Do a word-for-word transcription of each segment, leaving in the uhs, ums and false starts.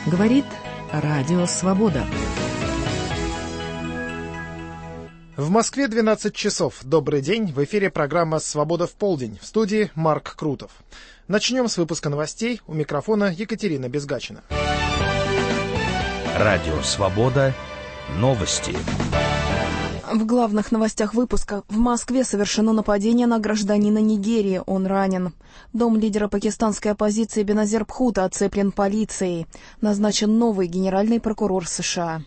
Говорит Радио Свобода. В Москве двенадцать часов. Добрый день. В эфире программа «Свобода в полдень». В студии Марк Крутов. Начнем с выпуска новостей. У микрофона Екатерина Безгачина. Радио «Свобода». Новости. В главных новостях выпуска. В Москве совершено нападение на гражданина Нигерии. Он ранен. Дом лидера пакистанской оппозиции Беназир Бхутто оцеплен полицией. Назначен новый генеральный прокурор США.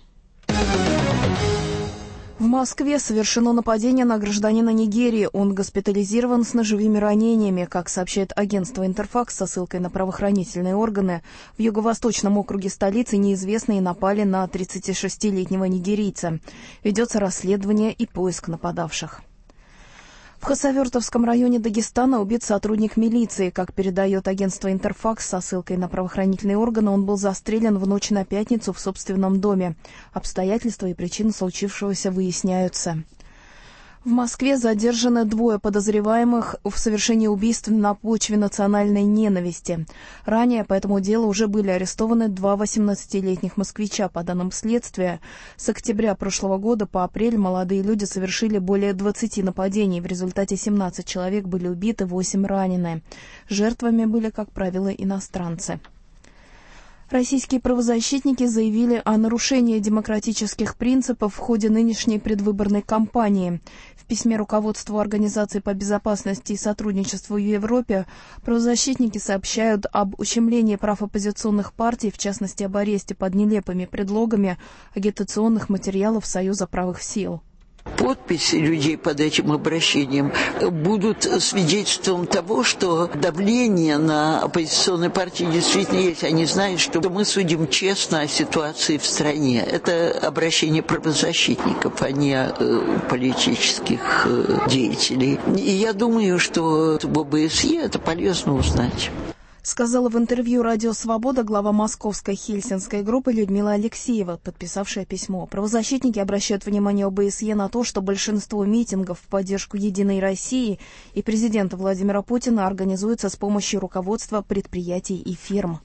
В Москве совершено нападение на гражданина Нигерии. Он госпитализирован с ножевыми ранениями, как сообщает агентство «Интерфакс» со ссылкой на правоохранительные органы. В юго-восточном округе столицы неизвестные напали на тридцатишестилетнего нигерийца. Ведется расследование и поиск нападавших. В Хасавюртовском районе Дагестана убит сотрудник милиции. Как передает агентство «Интерфакс» со ссылкой на правоохранительные органы, он был застрелен в ночь на пятницу в собственном доме. Обстоятельства и причины случившегося выясняются. В Москве задержаны двое подозреваемых в совершении убийств на почве национальной ненависти. Ранее по этому делу уже были арестованы два восемнадцатилетних москвича. По данным следствия, с октября прошлого года по апрель молодые люди совершили более двадцати нападений. В результате семнадцать человек были убиты, восемь ранены. Жертвами были, как правило, иностранцы. Российские правозащитники заявили о нарушении демократических принципов в ходе нынешней предвыборной кампании. В письме руководству Организации по безопасности и сотрудничеству в Европе правозащитники сообщают об ущемлении прав оппозиционных партий, в частности об аресте под нелепыми предлогами агитационных материалов Союза правых сил. Подписи людей под этим обращением будут свидетельством того, что давление на оппозиционные партии действительно есть. Они знают, что мы судим честно о ситуации в стране. Это обращение правозащитников, а не э, политических э, деятелей. И я думаю, что в о бэ эс е это полезно узнать. Сказала в интервью «Радио Свобода» глава московской хельсинской группы Людмила Алексеева, подписавшая письмо. Правозащитники обращают внимание о бэ эс е на то, что большинство митингов в поддержку «Единой России» и президента Владимира Путина организуются с помощью руководства предприятий и фирм.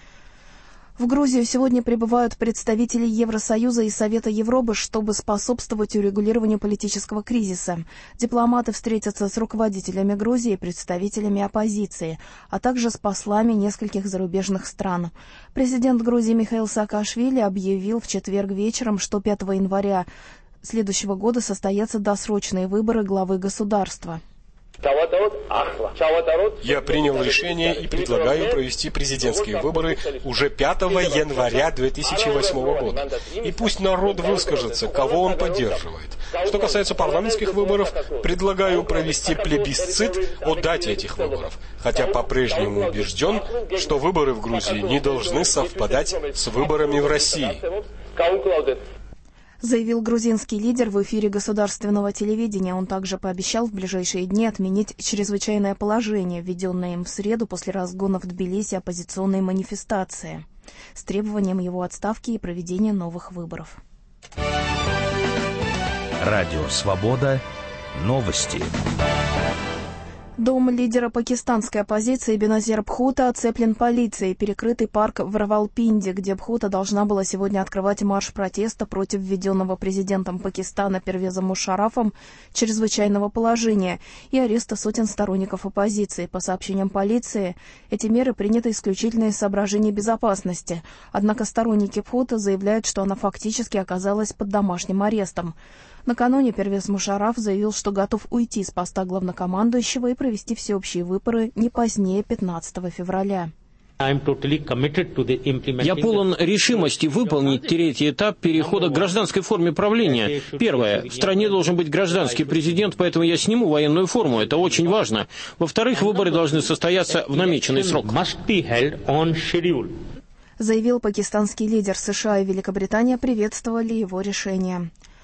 В Грузию сегодня прибывают представители Евросоюза и Совета Европы, чтобы способствовать урегулированию политического кризиса. Дипломаты встретятся с руководителями Грузии и представителями оппозиции, а также с послами нескольких зарубежных стран. Президент Грузии Михаил Саакашвили объявил в четверг вечером, что пятого января следующего года состоятся досрочные выборы главы государства. Я принял решение и предлагаю провести президентские выборы уже пятого января две тысячи восьмого года. И пусть народ выскажется, кого он поддерживает. Что касается парламентских выборов, предлагаю провести плебисцит о дате этих выборов, хотя по-прежнему убежден, что выборы в Грузии не должны совпадать с выборами в России. Заявил грузинский лидер в эфире государственного телевидения. Он также пообещал в ближайшие дни отменить чрезвычайное положение, введенное им в среду после разгона в Тбилиси оппозиционной манифестации, с требованием его отставки и проведения новых выборов. Радио «Свобода». Новости. Дом лидера пакистанской оппозиции Беназир Бхутто оцеплен полицией. Перекрытый парк в Равалпинди, где Бхутто должна была сегодня открывать марш протеста против введенного президентом Пакистана Первезом Мушаррафом чрезвычайного положения и ареста сотен сторонников оппозиции. По сообщениям полиции, эти меры приняты исключительно из соображений безопасности. Однако сторонники Бхутто заявляют, что она фактически оказалась под домашним арестом. Накануне Первез Мушарраф заявил, что готов уйти с поста главнокомандующего и провести всеобщие выборы не позднее пятнадцатого февраля. Я полон решимости выполнить третий этап перехода к гражданской форме правления. Первое. В стране должен быть гражданский президент, поэтому я сниму военную форму. Это очень важно. Во-вторых, выборы должны состояться в намеченный срок. Заявил пакистанский лидер. США и Великобритания приветствовали его решение.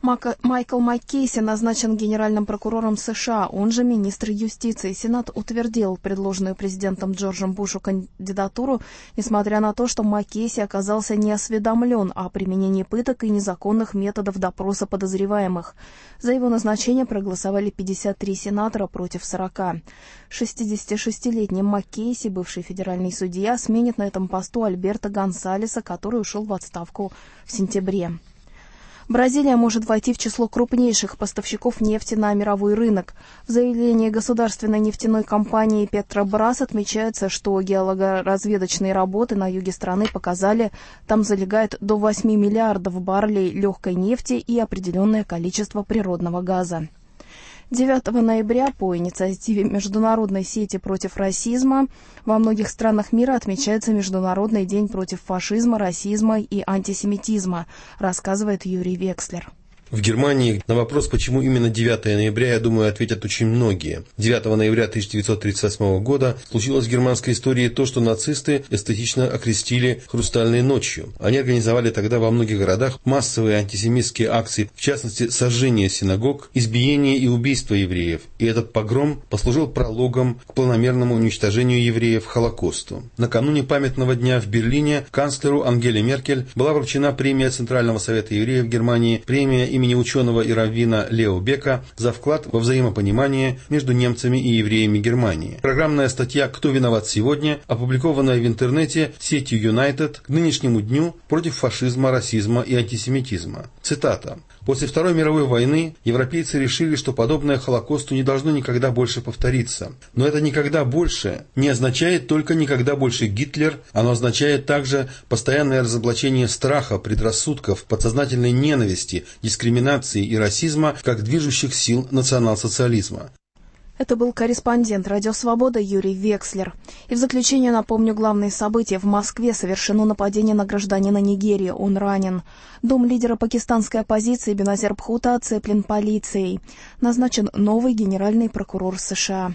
Майкл Маккейси назначен генеральным прокурором США, он же министр юстиции. Сенат утвердил предложенную президентом Джорджем Бушу кандидатуру, несмотря на то, что Маккейси оказался неосведомлен о применении пыток и незаконных методов допроса подозреваемых. За его назначение проголосовали пятьдесят три сенатора против сорока. шестидесятишестилетний Маккейси, бывший федеральный судья, сменит на этом посту Альберто Гонсалеса, который ушел в отставку в сентябре. Бразилия может войти в число крупнейших поставщиков нефти на мировой рынок. В заявлении государственной нефтяной компании «Петробрас» отмечается, что геологоразведочные работы на юге страны показали, там залегает до восьми миллиардов баррелей легкой нефти и определенное количество природного газа. девятого ноября по инициативе Международной сети против расизма во многих странах мира отмечается Международный день против фашизма, расизма и антисемитизма, рассказывает Юрий Векслер. В Германии на вопрос, почему именно девятого ноября, я думаю, ответят очень многие. девятого ноября тысяча девятьсот тридцать восьмого года случилось в германской истории то, что нацисты эстетично окрестили «Хрустальной ночью». Они организовали тогда во многих городах массовые антисемитские акции, в частности, сожжение синагог, избиение и убийство евреев. И этот погром послужил прологом к планомерному уничтожению евреев Холокосту. Накануне памятного дня в Берлине канцлеру Ангеле Меркель была вручена премия Центрального совета евреев Германии, премия имени имени ученого и раввина Лео Бека за вклад во взаимопонимание между немцами и евреями Германии. Программная статья «Кто виноват сегодня», опубликованная в интернете сетью United к нынешнему дню против фашизма, расизма и антисемитизма. Цитата. После Второй мировой войны европейцы решили, что подобное Холокосту не должно никогда больше повториться. Но это «никогда больше» не означает только «никогда больше Гитлер», оно означает также постоянное разоблачение страха, предрассудков, подсознательной ненависти, дискриминации и расизма как движущих сил национал-социализма. Это был корреспондент «Радио Свобода» Юрий Векслер. И в заключение напомню главные события. В Москве совершено нападение на гражданина Нигерии. Он ранен. Дом лидера пакистанской оппозиции Беназир Бхутто оцеплен полицией. Назначен новый генеральный прокурор США.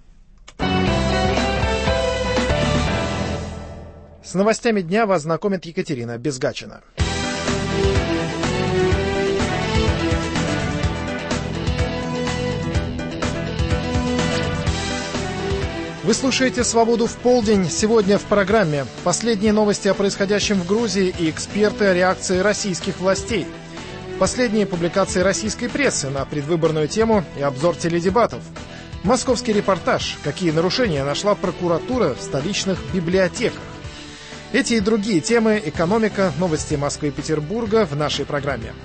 С новостями дня вас знакомит Екатерина Безгачина. Вы слушаете «Свободу в полдень». Сегодня в программе последние новости о происходящем в Грузии и эксперты о реакции российских властей. Последние публикации российской прессы на предвыборную тему и обзор теледебатов. Московский репортаж. Какие нарушения нашла прокуратура в столичных библиотеках. Эти и другие темы, экономика, новости Москвы и Петербурга в нашей программе.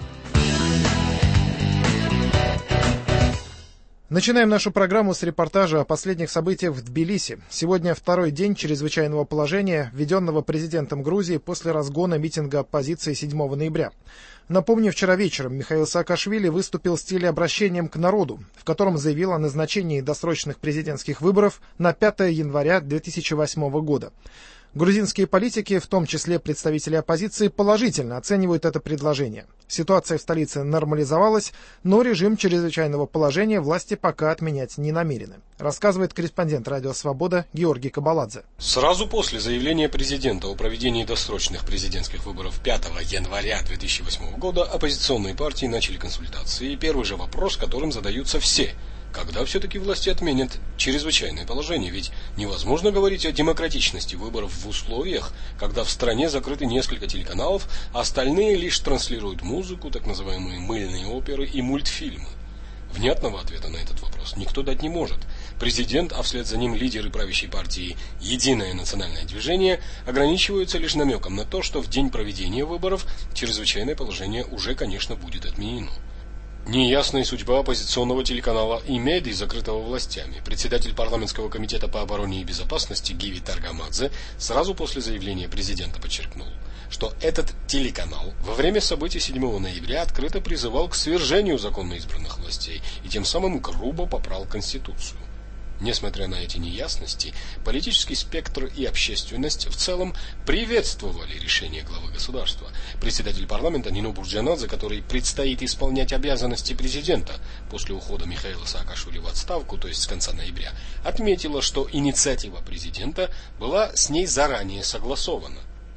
Начинаем нашу программу с репортажа о последних событиях в Тбилиси. Сегодня второй день чрезвычайного положения, введенного президентом Грузии после разгона митинга оппозиции седьмого ноября. Напомню, вчера вечером Михаил Саакашвили выступил с телеобращением к народу, в котором заявил о назначении досрочных президентских выборов на пятого января две тысячи восьмого года. Грузинские политики, в том числе представители оппозиции, положительно оценивают это предложение. Ситуация в столице нормализовалась, но режим чрезвычайного положения власти пока отменять не намерены, рассказывает корреспондент «Радио Свобода» Георгий Кабаладзе. Сразу после заявления президента о проведении досрочных президентских выборов пятого января две тысячи восьмого года оппозиционные партии начали консультации, и первый же вопрос, которым задаются все – когда все-таки власти отменят чрезвычайное положение? Ведь невозможно говорить о демократичности выборов в условиях, когда в стране закрыты несколько телеканалов, а остальные лишь транслируют музыку, так называемые мыльные оперы и мультфильмы. Внятного ответа на этот вопрос никто дать не может. Президент, а вслед за ним лидеры правящей партии «Единое национальное движение» ограничиваются лишь намеком на то, что в день проведения выборов чрезвычайное положение уже, конечно, будет отменено. Неясная судьба оппозиционного телеканала «Имеди», закрытого властями. Председатель парламентского комитета по обороне и безопасности Гиви Таргамадзе сразу после заявления президента подчеркнул, что этот телеканал во время событий седьмого ноября открыто призывал к свержению законно избранных властей и тем самым грубо попрал Конституцию. Несмотря на эти неясности, политический спектр и общественность в целом приветствовали решение главы государства. Председатель парламента Нино Бурджанадзе, который предстоит исполнять обязанности президента после ухода Михаила Саакашвили в отставку, то есть с конца ноября, отметила, что инициатива президента была с ней заранее согласована.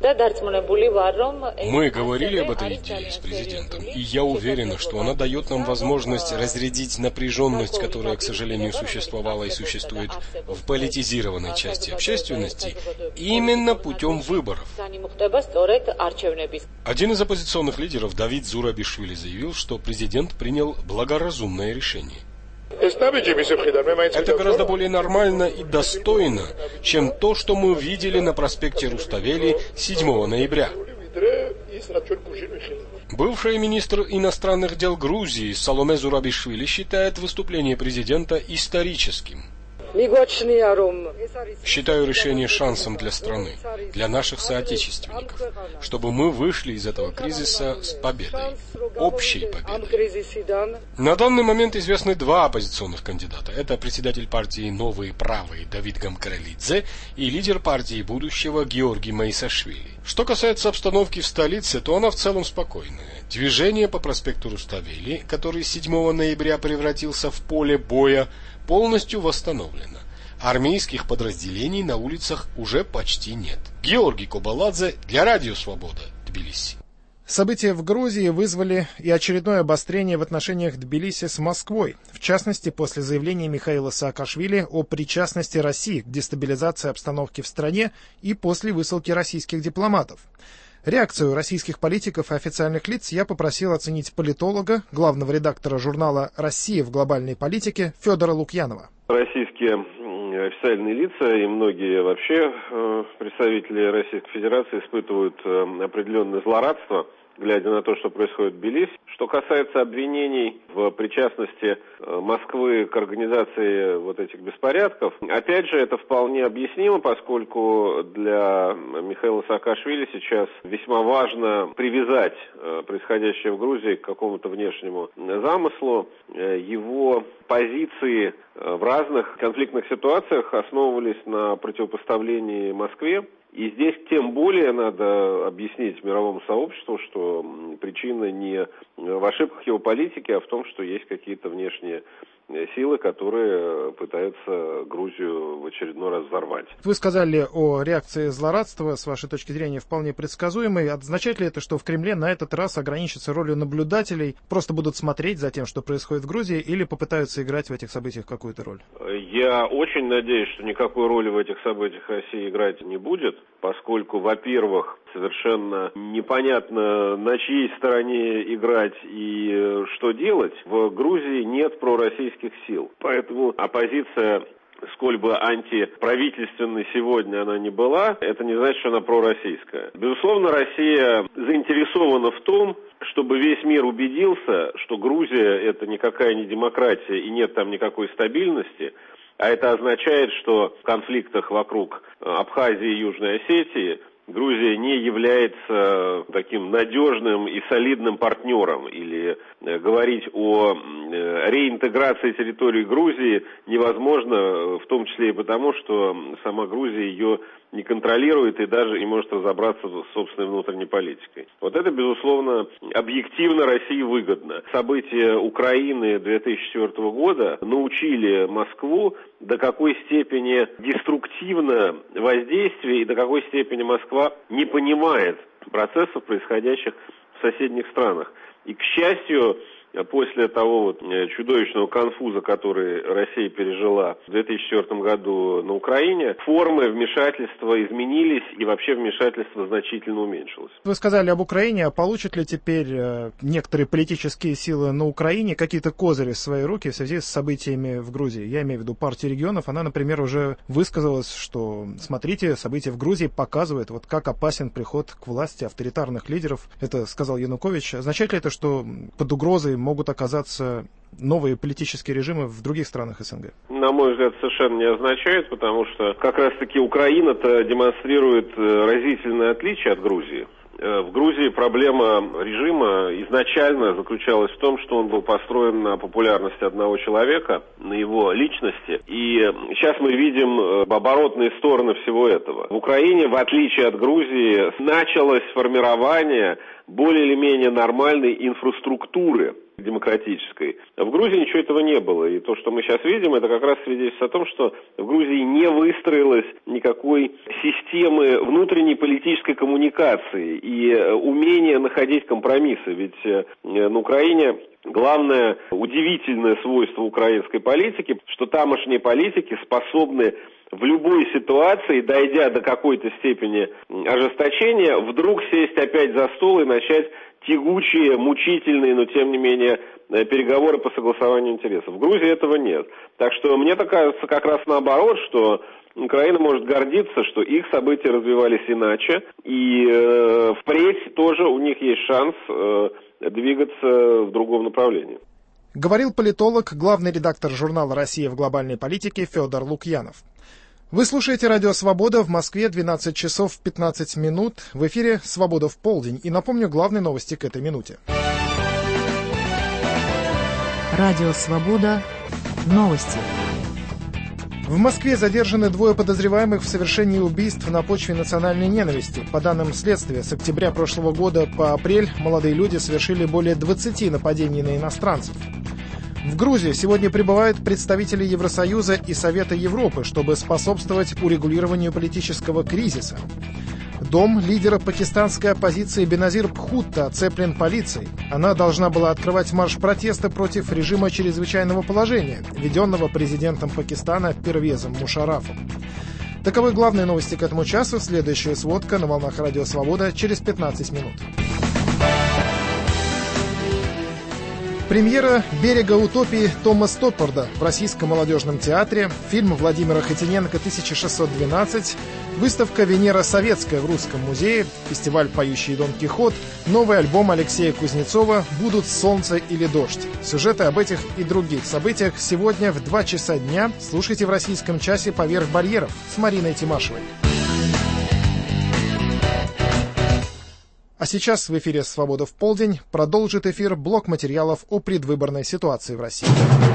Мы говорили об этой идее с президентом, и я уверена, что она дает нам возможность разрядить напряженность, которая, к сожалению, существовала и существует в политизированной части общественности, именно путем выборов. Один из оппозиционных лидеров, Давид Зурабишвили, заявил, что президент принял благоразумное решение. Это гораздо более нормально и достойно, чем то, что мы видели на проспекте Руставели седьмого ноября. Бывший министр иностранных дел Грузии Саломе Зурабишвили считает выступление президента историческим. Считаю решение шансом для страны, для наших соотечественников, чтобы мы вышли из этого кризиса с победой, общей победой. На данный момент известны два оппозиционных кандидата. Это председатель партии «Новые правые» Давид Гамкарелидзе и лидер партии будущего Георгий Маисашвили. Что касается обстановки в столице, то она в целом спокойная. Движение по проспекту Руставели, который седьмого ноября превратился в поле боя, полностью восстановлено. Армейских подразделений на улицах уже почти нет. Георгий Кобаладзе для Радио Свобода, Тбилиси. События в Грузии вызвали и очередное обострение в отношениях Тбилиси с Москвой, в частности, после заявления Михаила Саакашвили о причастности России к дестабилизации обстановки в стране и после высылки российских дипломатов. Реакцию российских политиков и официальных лиц я попросил оценить политолога, главного редактора журнала «Россия в глобальной политике» Федора Лукьянова. Российские официальные лица и многие вообще представители Российской Федерации испытывают определенное злорадство, глядя на то, что происходит в Тбилиси. Что касается обвинений в причастности Москвы к организации вот этих беспорядков, опять же, это вполне объяснимо, поскольку для Михаила Саакашвили сейчас весьма важно привязать происходящее в Грузии к какому-то внешнему замыслу. Его позиции в разных конфликтных ситуациях основывались на противопоставлении Москве. И здесь тем более надо объяснить мировому сообществу, что причина не в ошибках его политики, а в том, что есть какие-то внешние силы, которые пытаются Грузию в очередной раз взорвать. Вы сказали о реакции злорадства, с вашей точки зрения, вполне предсказуемой. Означает ли это, что в Кремле на этот раз ограничатся ролью наблюдателей, просто будут смотреть за тем, что происходит в Грузии, или попытаются играть в этих событиях какую-то роль? Я очень надеюсь, что никакой роли в этих событиях Россия играть не будет, поскольку, во-первых, совершенно непонятно, на чьей стороне играть и что делать. В Грузии нет пророссийских сил, поэтому оппозиция, сколь бы антиправительственной сегодня она не была, это не значит, что она пророссийская. Безусловно, Россия заинтересована в том, чтобы весь мир убедился, что Грузия это никакая не демократия и нет там никакой стабильности, а это означает, что в конфликтах вокруг Абхазии и Южной Осетии Грузия не является таким надежным и солидным партнером, или говорить о реинтеграции территории Грузии невозможно, в том числе и потому, что сама Грузия ее не контролирует и даже не может разобраться в собственной внутренней политикой. Вот это, безусловно, объективно России выгодно. События Украины две тысячи четвёртого года научили Москву, до какой степени деструктивно воздействие и до какой степени Москва не понимает процессов, происходящих в соседних странах. И, к счастью, после того вот чудовищного конфуза, который Россия пережила в две тысячи четвёртом году на Украине, формы вмешательства изменились и вообще вмешательство значительно уменьшилось. Вы сказали об Украине, а получат ли теперь некоторые политические силы на Украине какие-то козыри в свои руки в связи с событиями в Грузии? Я имею в виду партию регионов. Она, например, уже высказалась, что, смотрите, события в Грузии показывают, вот как опасен приход к власти авторитарных лидеров. Это сказал Янукович. Означает ли это, что под угрозой могут оказаться новые политические режимы в других странах СНГ? На мой взгляд, совершенно не означает, потому что как раз-таки Украина-то демонстрирует разительное отличие от Грузии. В Грузии проблема режима изначально заключалась в том, что он был построен на популярности одного человека, на его личности. И сейчас мы видим оборотные стороны всего этого. В Украине, в отличие от Грузии, началось формирование более или менее нормальной инфраструктуры демократической. В Грузии ничего этого не было. И то, что мы сейчас видим, это как раз свидетельствует о том, что в Грузии не выстроилось никакой системы внутренней политической коммуникации и умения находить компромиссы. Ведь на Украине главное удивительное свойство украинской политики, что тамошние политики способны в любой ситуации, дойдя до какой-то степени ожесточения, вдруг сесть опять за стол и начать тягучие, мучительные, но тем не менее переговоры по согласованию интересов. В Грузии этого нет. Так что мне так кажется как раз наоборот, что Украина может гордиться, что их события развивались иначе, и э, впредь тоже у них есть шанс э, двигаться в другом направлении. Говорил политолог, главный редактор журнала «Россия в глобальной политике» Федор Лукьянов. Вы слушаете «Радио Свобода», в Москве двенадцать часов пятнадцать минут. В эфире «Свобода в полдень». И напомню главные новости к этой минуте. Радио Свобода. Новости. В Москве задержаны двое подозреваемых в совершении убийств на почве национальной ненависти. По данным следствия, с октября прошлого года по апрель молодые люди совершили более двадцати нападений на иностранцев. В Грузию сегодня прибывают представители Евросоюза и Совета Европы, чтобы способствовать урегулированию политического кризиса. Дом лидера пакистанской оппозиции Беназир Бхутто оцеплен полицией. Она должна была открывать марш протеста против режима чрезвычайного положения, введенного президентом Пакистана Первезом Мушаррафом. Таковы главные новости к этому часу. Следующая сводка на волнах Радио Свобода через пятнадцать минут. Премьера «Берега утопии» Тома Стоппарда в Российском молодежном театре, фильм Владимира Хотиненко «тысяча шестьсот двенадцать», выставка «Венера советская» в Русском музее, фестиваль «Поющий Дон Кихот», новый альбом Алексея Кузнецова «Будут солнце или дождь». Сюжеты об этих и других событиях сегодня в два часа дня слушайте в российском часе «Поверх барьеров» с Мариной Тимашевой. А сейчас в эфире «Свобода в полдень» продолжит эфир блок материалов о предвыборной ситуации в России.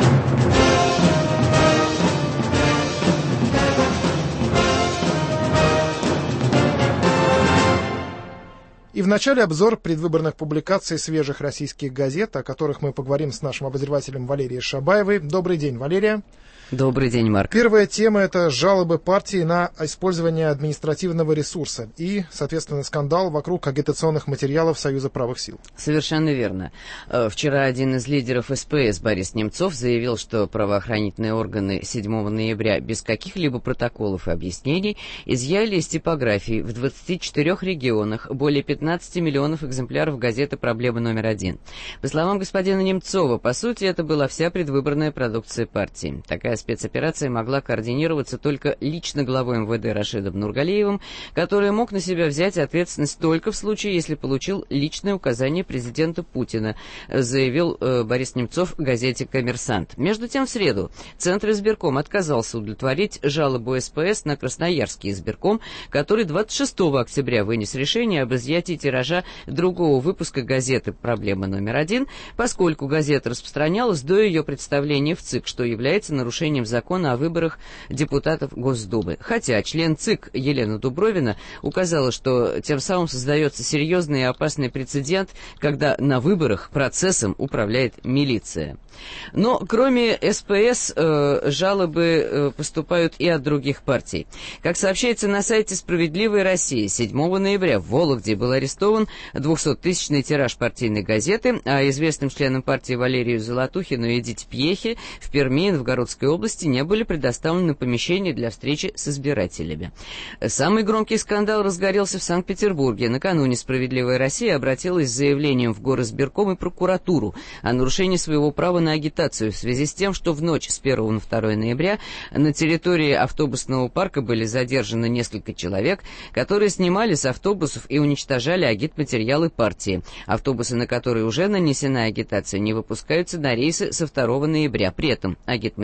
И в начале обзор предвыборных публикаций свежих российских газет, о которых мы поговорим с нашим обозревателем Валерией Шабаевой. Добрый день, Валерия. Добрый день, Марк. Первая тема – это жалобы партии на использование административного ресурса и, соответственно, скандал вокруг агитационных материалов Союза правых сил. Совершенно верно. Вчера один из лидеров эс пэ эс Борис Немцов заявил, что правоохранительные органы седьмого ноября без каких-либо протоколов и объяснений изъяли из типографии в двадцати четырёх регионах более пятнадцати миллионов экземпляров газеты «Проблема номер один». По словам господина Немцова, по сути, это была вся предвыборная продукция партии. Такая спецоперация могла координироваться только лично главой эм вэ дэ Рашидом Нургалиевым, который мог на себя взять ответственность только в случае, если получил личное указание президента Путина, заявил э, Борис Немцов в газете «Коммерсант». Между тем, в среду Центр избирком отказался удовлетворить жалобу эс пэ эс на Красноярский избирком, который двадцать шестого октября вынес решение об изъятии тиража другого выпуска газеты «Проблема номер один», поскольку газета распространялась до ее представления в ЦИК, что является нарушением закона о выборах депутатов Госдумы. Хотя член ЦИК Елена Дубровина указала, что тем самым создается серьезный и опасный прецедент, когда на выборах процессом управляет милиция. Но кроме эс пэ эс э, жалобы э, поступают и от других партий. Как сообщается на сайте «Справедливой России», седьмого ноября в Вологде был арестован двухсоттысячный тираж партийной газеты, а известным членам партии Валерию Золотухину и Эдите Пьехе в Перми и Новгородской области не были предоставлены помещения для встречи с избирателями. Самый громкий скандал разгорелся в Санкт-Петербурге. Накануне «Справедливая Россия» обратилась с заявлением в горосбирком и прокуратуру о нарушении своего права на агитацию в связи с тем, что в ночь с первого на второе ноября на территории автобусного парка были задержаны несколько человек, которые снимали с автобусов и уничтожали агитматериалы партии. Автобусы, на которые уже нанесена агитация, не выпускаются на рейсы со второго ноября. При этом агитматериалы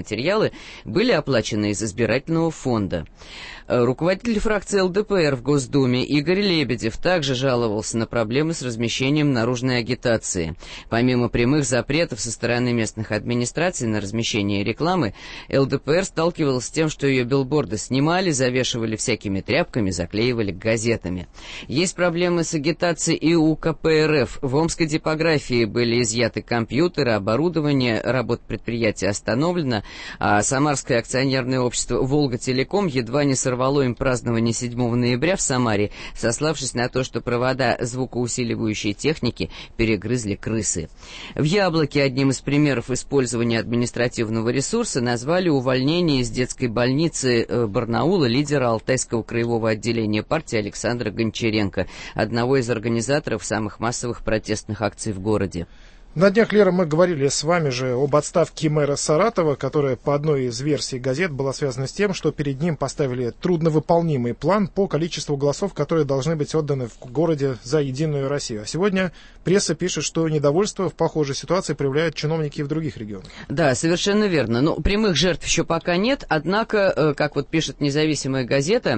материалы были оплачены из избирательного фонда. Руководитель фракции эл дэ пэ эр в Госдуме Игорь Лебедев также жаловался на проблемы с размещением наружной агитации. Помимо прямых запретов со стороны местных администраций на размещение рекламы, эл дэ пэ эр сталкивалась с тем, что ее билборды снимали, завешивали всякими тряпками, заклеивали газетами. Есть проблемы с агитацией и у ка пэ эр эф. В омской типографии были изъяты компьютеры, оборудование, работа предприятия остановлена, а Самарское акционерное общество «Волга-Телеком» едва не сорвало Сорвало им празднование седьмого ноября в Самаре, сославшись на то, что провода звукоусиливающей техники перегрызли крысы. В Яблоке одним из примеров использования административного ресурса назвали увольнение из детской больницы Барнаула лидера Алтайского краевого отделения партии Александра Гончаренко, одного из организаторов самых массовых протестных акций в городе. На днях, Лера, мы говорили с вами же об отставке мэра Саратова, которая по одной из версий газет была связана с тем, что перед ним поставили трудновыполнимый план по количеству голосов, которые должны быть отданы в городе за «Единую Россию». А сегодня пресса пишет, что недовольство в похожей ситуации проявляют чиновники и в других регионах. Да, совершенно верно. Но прямых жертв еще пока нет, однако, как вот пишет независимая газета,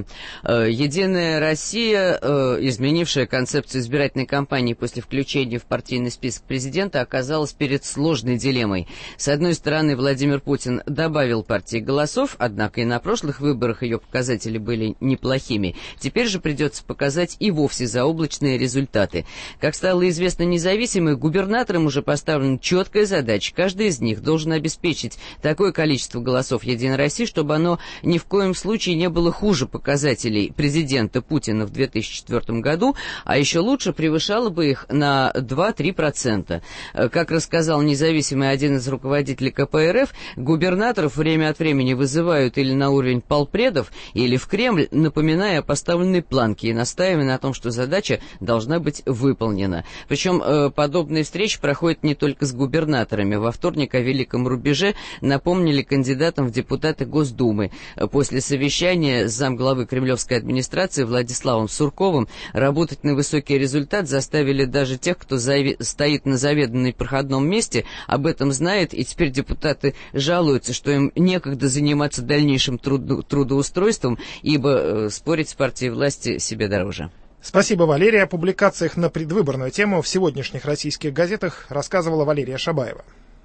«Единая Россия», изменившая концепцию избирательной кампании после включения в партийный список президента, оказалась перед сложной дилеммой. С одной стороны, Владимир Путин добавил партии голосов, однако и на прошлых выборах ее показатели были неплохими. Теперь же придется показать и вовсе заоблачные результаты. Как стало известно независимым, губернаторам уже поставлена четкая задача. Каждый из них должен обеспечить такое количество голосов «Единой России», чтобы оно ни в коем случае не было хуже показателей президента Путина в две тысячи четвёртом году, а еще лучше превышало бы их на два-три процента. Как рассказал независимый один из руководителей ка пэ эр эф, губернаторов время от времени вызывают или на уровень полпредов, или в Кремль, напоминая о поставленной планке и настаивая на том, что задача должна быть выполнена. Причем э, подобные встречи проходят не только с губернаторами. Во вторник о великом рубеже напомнили кандидатам в депутаты Госдумы. После совещания с замглавы кремлевской администрации Владиславом Сурковым работать на высокий результат заставили даже тех, кто зави- стоит на заведомо проходном месте, об этом знает, и теперь депутаты жалуются, что им некогда заниматься дальнейшим труд- трудоустройством, ибо э, спорить с партией власти себе дороже. Спасибо, Валерия. О публикациях на предвыборную тему в сегодняшних российских газетах рассказывала Валерия Шабаева.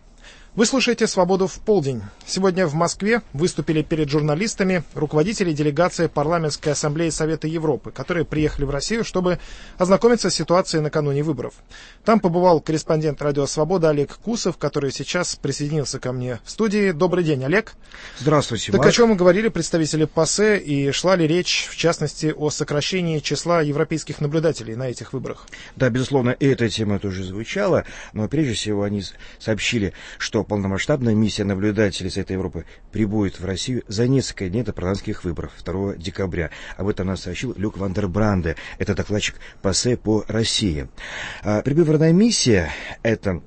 Вы слушаете «Свободу в полдень». Сегодня в Москве выступили перед журналистами руководители делегации Парламентской ассамблеи Совета Европы, которые приехали в Россию, чтобы ознакомиться с ситуацией накануне выборов. Там побывал корреспондент «Радио Свобода» Олег Кусов, который сейчас присоединился ко мне в студии. Добрый день, Олег. Здравствуйте, Так Марк. о чем говорили представители ПАСЕ и шла ли речь, в частности, о сокращении числа европейских наблюдателей на этих выборах? Да, безусловно, и эта тема тоже звучала, но прежде всего они сообщили, что полномасштабная миссия наблюдателей Совета Европы прибудет в Россию за несколько дней до парламентских выборов второго декабря. Об этом нам сообщил Люк ван дер Бранде, это докладчик ПАСЕ по России. А, предвыборная миссия — это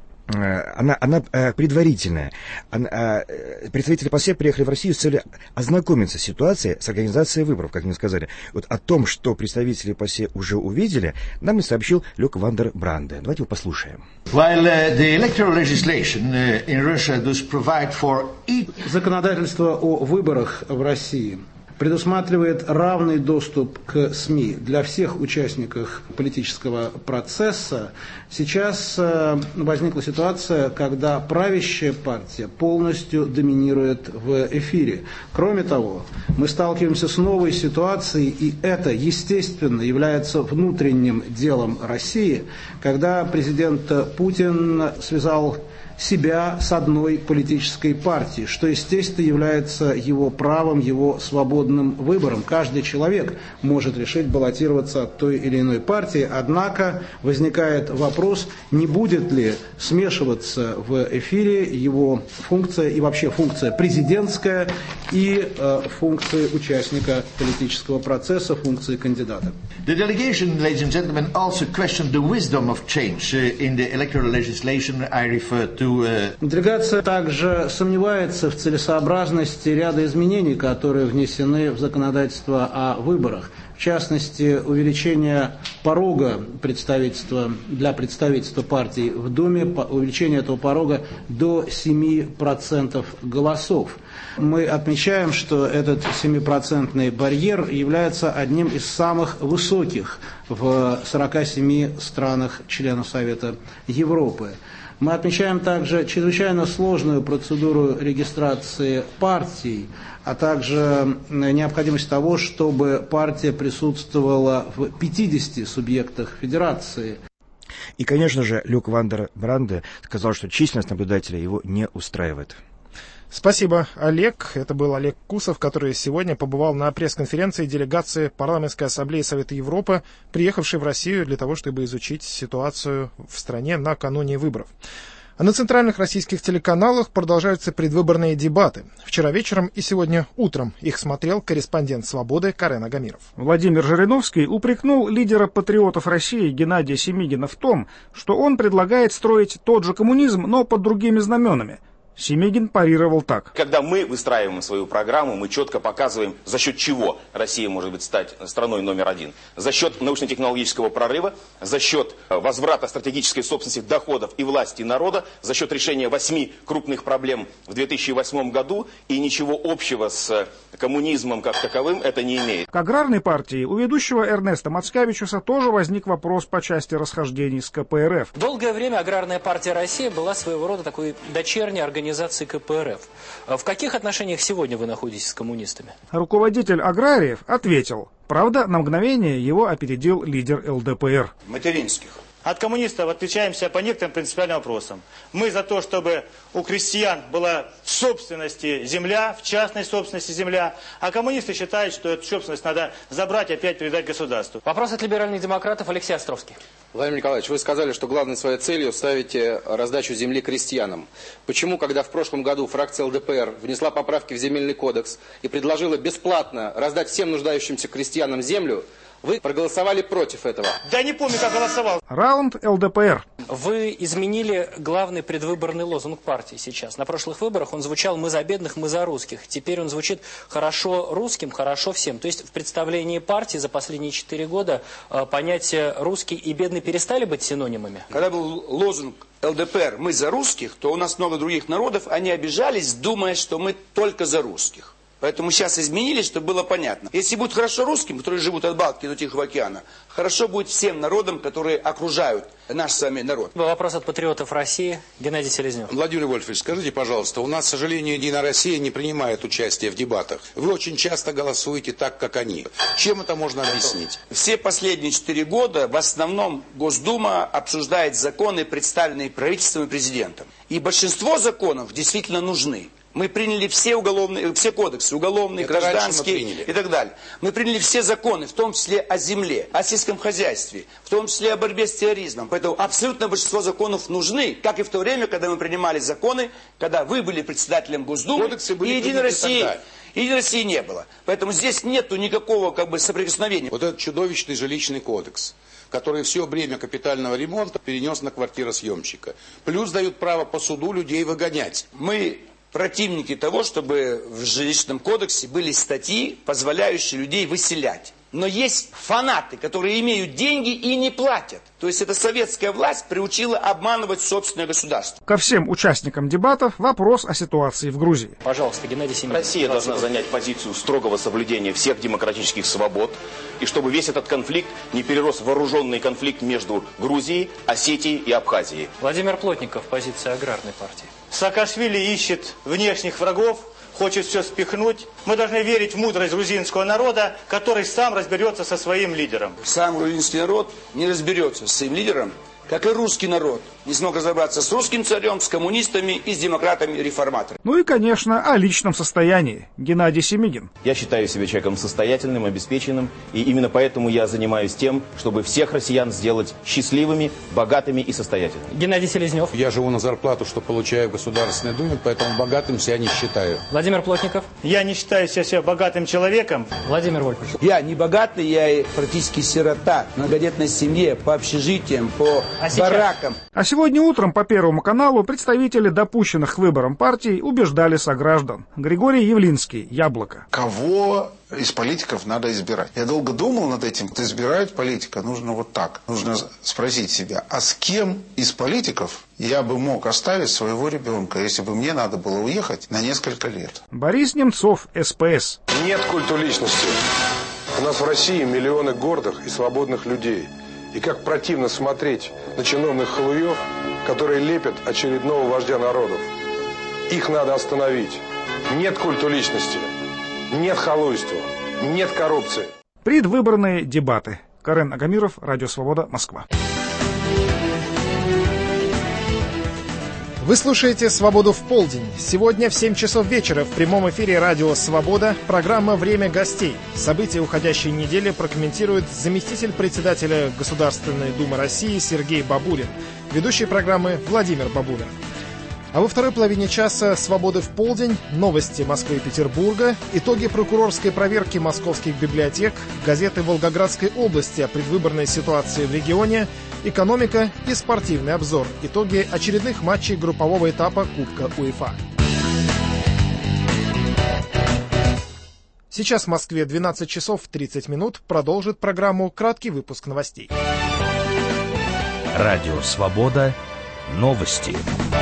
Она, она предварительная. Она, представители ПАСЕ приехали в Россию с целью ознакомиться с ситуацией, с организацией выборов, как мне сказали. Вот о том, что представители ПАСЕ уже увидели, нам и сообщил Люк ван дер Бранде. Давайте его послушаем. Законодательство о выборах в России предусматривает равный доступ к СМИ для всех участников политического процесса. Сейчас э, возникла ситуация, когда правящая партия полностью доминирует в эфире. Кроме того, мы сталкиваемся с новой ситуацией, и это, естественно, является внутренним делом России, когда президент Путин связал себя с одной политической партией, что, естественно, является его правом, его свободным выбором. Каждый человек может решить баллотироваться от той или иной партии, однако возникает вопрос, не будет ли смешиваться в эфире его функция и вообще функция президентская и э, функции участника политического процесса, функции кандидата. The delegation, ladies and gentlemen, also questioned the wisdom of change in the electoral legislation I referred to. Делегация также сомневается в целесообразности ряда изменений, которые внесены в законодательство о выборах. В частности, увеличение порога представительства, для представительства партий в Думе, увеличение этого порога до семи процентов голосов. Мы отмечаем, что этот семипроцентный барьер является одним из самых высоких в сорока семи странах членов Совета Европы. Мы отмечаем также чрезвычайно сложную процедуру регистрации партий, а также необходимость того, чтобы партия присутствовала в пятидесяти субъектах федерации. И, конечно же, Люк ван дер Бранде сказал, что численность наблюдателей его не устраивает. Спасибо, Олег. Это был Олег Кусов, который сегодня побывал на пресс-конференции делегации Парламентской ассамблеи Совета Европы, приехавшей в Россию для того, чтобы изучить ситуацию в стране накануне выборов. А на центральных российских телеканалах продолжаются предвыборные дебаты. Вчера вечером и сегодня утром их смотрел корреспондент «Свободы» Карен Агамиров. Владимир Жириновский упрекнул лидера патриотов России Геннадия Семигина в том, что он предлагает строить тот же коммунизм, но под другими знаменами. Семигин парировал так. Когда мы выстраиваем свою программу, мы четко показываем, за счет чего Россия может быть стать страной номер один. За счет научно-технологического прорыва, за счет возврата стратегической собственности, доходов и власти народа, за счет решения восьми крупных проблем в две тысячи восьмом году, и ничего общего с коммунизмом как таковым это не имеет. К аграрной партии у ведущего Эрнеста Мацкевичуса тоже возник вопрос по части расхождений с ка пэ эр эф. Долгое время Аграрная партия России была своего рода такой дочерней организацией организации ка пэ эр эф. В каких отношениях сегодня вы находитесь с коммунистами? Руководитель аграриев ответил. Правда, на мгновение его опередил лидер эл дэ пэ эр. Материнских. От коммунистов отличаемся по некоторым принципиальным вопросам. Мы за то, чтобы у крестьян была в собственности земля, в частной собственности земля, а коммунисты считают, что эту собственность надо забрать и опять передать государству. Вопрос от либеральных демократов. Алексей Островский. Владимир Николаевич, вы сказали, что главной своей целью ставите раздачу земли крестьянам. Почему, когда в прошлом году фракция эл дэ пэ эр внесла поправки в земельный кодекс и предложила бесплатно раздать всем нуждающимся крестьянам землю, вы проголосовали против этого? Да не помню, как голосовал. Раунд эл дэ пэ эр. Вы изменили главный предвыборный лозунг партии сейчас. На прошлых выборах он звучал «Мы за бедных, мы за русских». Теперь он звучит «Хорошо русским, хорошо всем». То есть в представлении партии за последние четыре года понятия «русский» и «бедный» перестали быть синонимами? Когда был лозунг эл дэ пэ эр «Мы за русских», то у нас много других народов, они обижались, думая, что мы только за русских. Поэтому сейчас изменили, чтобы было понятно. Если будет хорошо русским, которые живут от Балтики до Тихого океана, хорошо будет всем народам, которые окружают наш с вами народ. Вопрос от патриотов России. Геннадий Селезнев. Владимир Вольфович, скажите, пожалуйста, у нас, к сожалению, Единая Россия не принимает участие в дебатах. Вы очень часто голосуете так, как они. Чем это можно объяснить? Все последние четыре года в основном Госдума обсуждает законы, представленные правительством и президентом. И большинство законов действительно нужны. Мы приняли все уголовные, все кодексы, уголовные, это гражданские и так далее. Мы приняли все законы, в том числе о земле, о сельском хозяйстве, в том числе о борьбе с терроризмом. Поэтому абсолютно большинство законов нужны, как и в то время, когда мы принимали законы, когда вы были председателем Госдумы, и Единой России, Единой России не было. Поэтому здесь нету никакого как бы соприкосновения. Вот этот чудовищный жилищный кодекс, который все бремя капитального ремонта перенес на квартиросъемщика. Плюс дают право по суду людей выгонять. Мы противники того, чтобы в жилищном кодексе были статьи, позволяющие людей выселять. Но есть фанаты, которые имеют деньги и не платят. То есть эта советская власть приучила обманывать собственное государство. Ко всем участникам дебатов вопрос о ситуации в Грузии. Пожалуйста, Геннадий Семигин. Россия должна занять позицию строгого соблюдения всех демократических свобод. И чтобы весь этот конфликт не перерос в вооруженный конфликт между Грузией, Осетией и Абхазией. Владимир Плотников, позиция аграрной партии. Саакашвили ищет внешних врагов, хочет все спихнуть. Мы должны верить в мудрость грузинского народа, который сам разберется со своим лидером. Сам грузинский народ не разберется с своим лидером, как и русский народ не смог разобраться с русским царем, с коммунистами и с демократами-реформаторами. Ну и, конечно, о личном состоянии. Геннадий Семигин. Я считаю себя человеком состоятельным, обеспеченным, и именно поэтому я занимаюсь тем, чтобы всех россиян сделать счастливыми, богатыми и состоятельными. Геннадий Селезнев. Я живу на зарплату, что получаю в Государственной Думе, поэтому богатым себя не считаю. Владимир Плотников. Я не считаю себя богатым человеком. Владимир Вольфович. Я не богатый, я практически сирота, в многодетной семье, по общежитиям, по а баракам. А сегодня утром по Первому каналу представители допущенных к выборам партий убеждали сограждан. Григорий Явлинский, «Яблоко». Кого из политиков надо избирать? Я долго думал над этим. Избирать политика нужно вот так. Нужно спросить себя, а с кем из политиков я бы мог оставить своего ребенка, если бы мне надо было уехать на несколько лет? Борис Немцов, СПС. Нет культа личности. У нас в России миллионы гордых и свободных людей. И как противно смотреть на чиновных халуев, которые лепят очередного вождя народов. Их надо остановить. Нет культа личности. Нет халуйства. Нет коррупции. Предвыборные дебаты. Карен Агамиров, Радио Свобода, Москва. Вы слушаете «Свободу в полдень». Сегодня в семь часов вечера в прямом эфире «Радио Свобода» программа «Время гостей». События уходящей недели прокомментирует заместитель председателя Государственной Думы России Сергей Бабурин, ведущий программы Владимир Бабурин. А во второй половине часа «Свободы в полдень», новости Москвы и Петербурга, итоги прокурорской проверки московских библиотек, газеты Волгоградской области о предвыборной ситуации в регионе, экономика и спортивный обзор, итоги очередных матчей группового этапа Кубка УЕФА. Сейчас в Москве двенадцать часов тридцать минут. Продолжит программу краткий выпуск новостей. Радио «Свобода». Новости.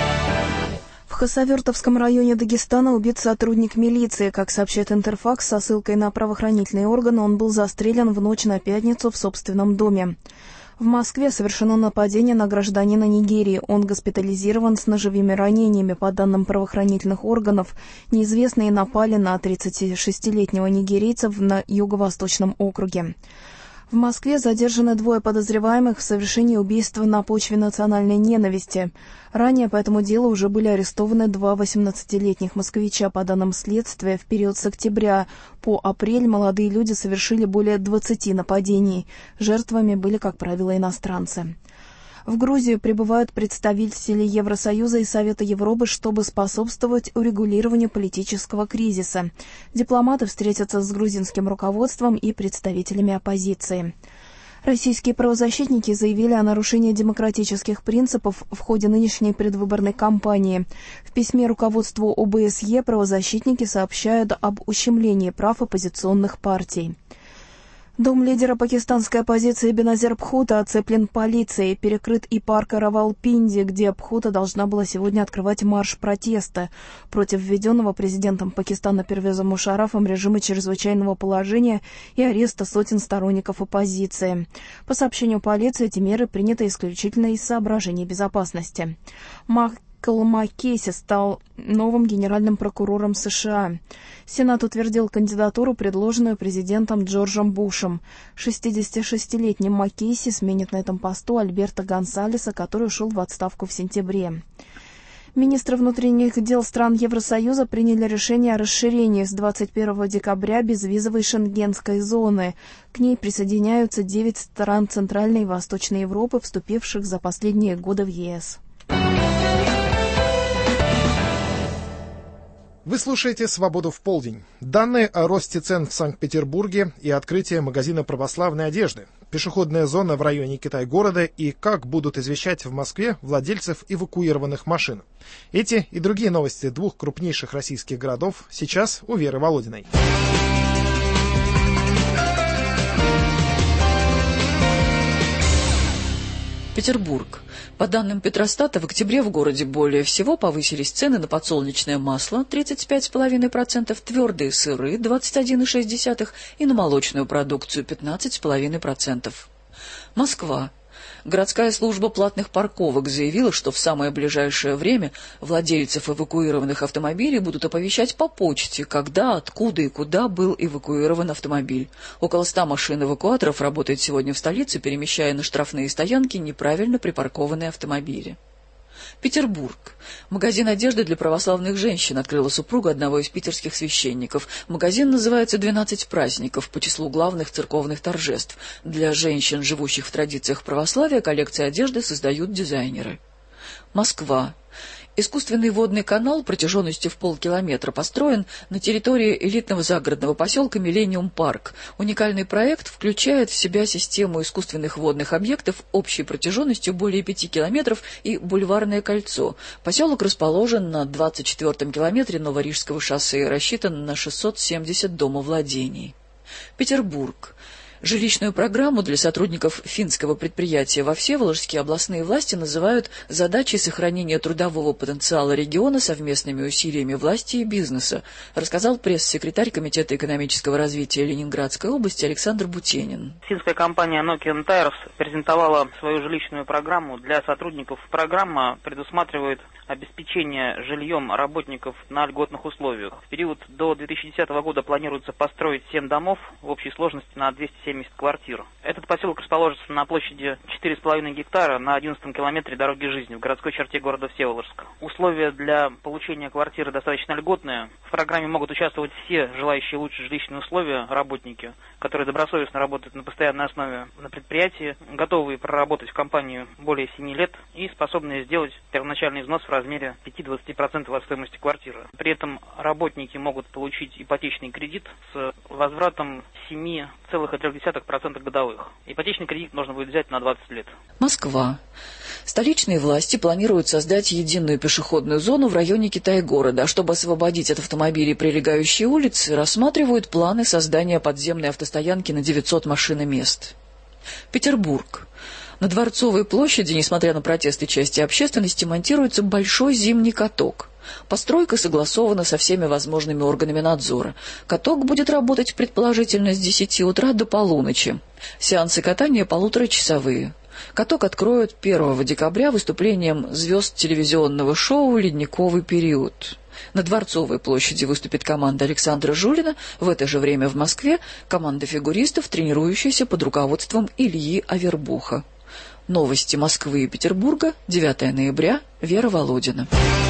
В Хасавюртовском районе Дагестана убит сотрудник милиции. Как сообщает Интерфакс, со ссылкой на правоохранительные органы, он был застрелен в ночь на пятницу в собственном доме. В Москве совершено нападение на гражданина Нигерии. Он госпитализирован с ножевыми ранениями. По данным правоохранительных органов, неизвестные напали на тридцатишестилетнего нигерийца на Юго-Восточном округе. В Москве задержаны двое подозреваемых в совершении убийства на почве национальной ненависти. Ранее по этому делу уже были арестованы два восемнадцатилетних москвича. По данным следствия, в период с октября по апрель молодые люди совершили более двадцати нападений. Жертвами были, как правило, иностранцы. В Грузию прибывают представители Евросоюза и Совета Европы, чтобы способствовать урегулированию политического кризиса. Дипломаты встретятся с грузинским руководством и представителями оппозиции. Российские правозащитники заявили о нарушении демократических принципов в ходе нынешней предвыборной кампании. В письме руководству ОБСЕ правозащитники сообщают об ущемлении прав оппозиционных партий. Дом лидера пакистанской оппозиции Беназир Бхутто оцеплен полицией. Перекрыт и парк Равалпинди, где Бхутто должна была сегодня открывать марш протеста против введенного президентом Пакистана Первезом Мушаррафом режима чрезвычайного положения и ареста сотен сторонников оппозиции. По сообщению полиции, эти меры приняты исключительно из соображений безопасности. Майкл Маккейси стал новым генеральным прокурором США. Сенат утвердил кандидатуру, предложенную президентом Джорджем Бушем. шестидесятишестилетний Маккейси сменит на этом посту Альберто Гонсалеса, который ушел в отставку в сентябре. Министры внутренних дел стран Евросоюза приняли решение о расширении с двадцать первого декабря безвизовой шенгенской зоны. К ней присоединяются девять стран Центральной и Восточной Европы, вступивших за последние годы в ЕС. Вы слушаете «Свободу в полдень». Данные о росте цен в Санкт-Петербурге и открытии магазина православной одежды, пешеходная зона в районе Китай-города и как будут извещать в Москве владельцев эвакуированных машин. Эти и другие новости двух крупнейших российских городов сейчас у Веры Володиной. Петербург. По данным Петростата, в октябре в городе более всего повысились цены на подсолнечное масло тридцать пять целых пять десятых процента, твердые сыры двадцать один целых шесть десятых процента и на молочную продукцию пятнадцать целых пять десятых процента. Москва. Городская служба платных парковок заявила, что в самое ближайшее время владельцев эвакуированных автомобилей будут оповещать по почте, когда, откуда и куда был эвакуирован автомобиль. Около ста машин-эвакуаторов работает сегодня в столице, перемещая на штрафные стоянки неправильно припаркованные автомобили. Петербург. Магазин одежды для православных женщин открыла супруга одного из питерских священников. Магазин называется «двенадцать праздников» по числу главных церковных торжеств. Для женщин, живущих в традициях православия, коллекции одежды создают дизайнеры. Москва. Искусственный водный канал протяженностью в полкилометра построен на территории элитного загородного поселка «Миллениум Парк». Уникальный проект включает в себя систему искусственных водных объектов общей протяженностью более пяти километров и бульварное кольцо. Поселок расположен на двадцать четвёртом километре Новорижского шоссе и рассчитан на шестьсот семьдесят домовладений. Петербург. Жилищную программу для сотрудников финского предприятия во Всеволожске областные власти называют задачей сохранения трудового потенциала региона совместными усилиями власти и бизнеса, рассказал пресс-секретарь Комитета экономического развития Ленинградской области Александр Бутенин. Финская компания Nokian Tires презентовала свою жилищную программу для сотрудников. Программа предусматривает обеспечение жильем работников на льготных условиях. В период до две тысячи десятого года планируется построить семь домов в общей сложности на двести семьдесят квартир. Этот поселок расположится на площади четыре с половиной гектара на одиннадцатом километре дороги жизни в городской черте города Всеволожска. Условия для получения квартиры достаточно льготные. В программе могут участвовать все желающие улучшить жилищные условия работники, которые добросовестно работают на постоянной основе на предприятии, готовые проработать в компании более семи лет и способные сделать первоначальный взнос в размере пять-двадцать процентов от стоимости квартиры. При этом работники могут получить ипотечный кредит с возвратом семь целых три десятых процента годовых. Ипотечный кредит можно будет взять на двадцать лет. Москва. Столичные власти планируют создать единую пешеходную зону в районе Китай-города, а чтобы освободить от автомобилей прилегающие улицы, рассматривают планы создания подземной автостоянки на девятьсот машиномест. Петербург. На Дворцовой площади, несмотря на протесты части общественности, монтируется большой зимний каток. Постройка согласована со всеми возможными органами надзора. Каток будет работать предположительно с десяти утра до полуночи. Сеансы катания полуторачасовые. Каток откроют первого декабря выступлением звезд телевизионного шоу «Ледниковый период». На Дворцовой площади выступит команда Александра Жулина. В это же время в Москве команда фигуристов, тренирующаяся под руководством Ильи Авербуха. Новости Москвы и Петербурга, девятого ноября, Вера Володина.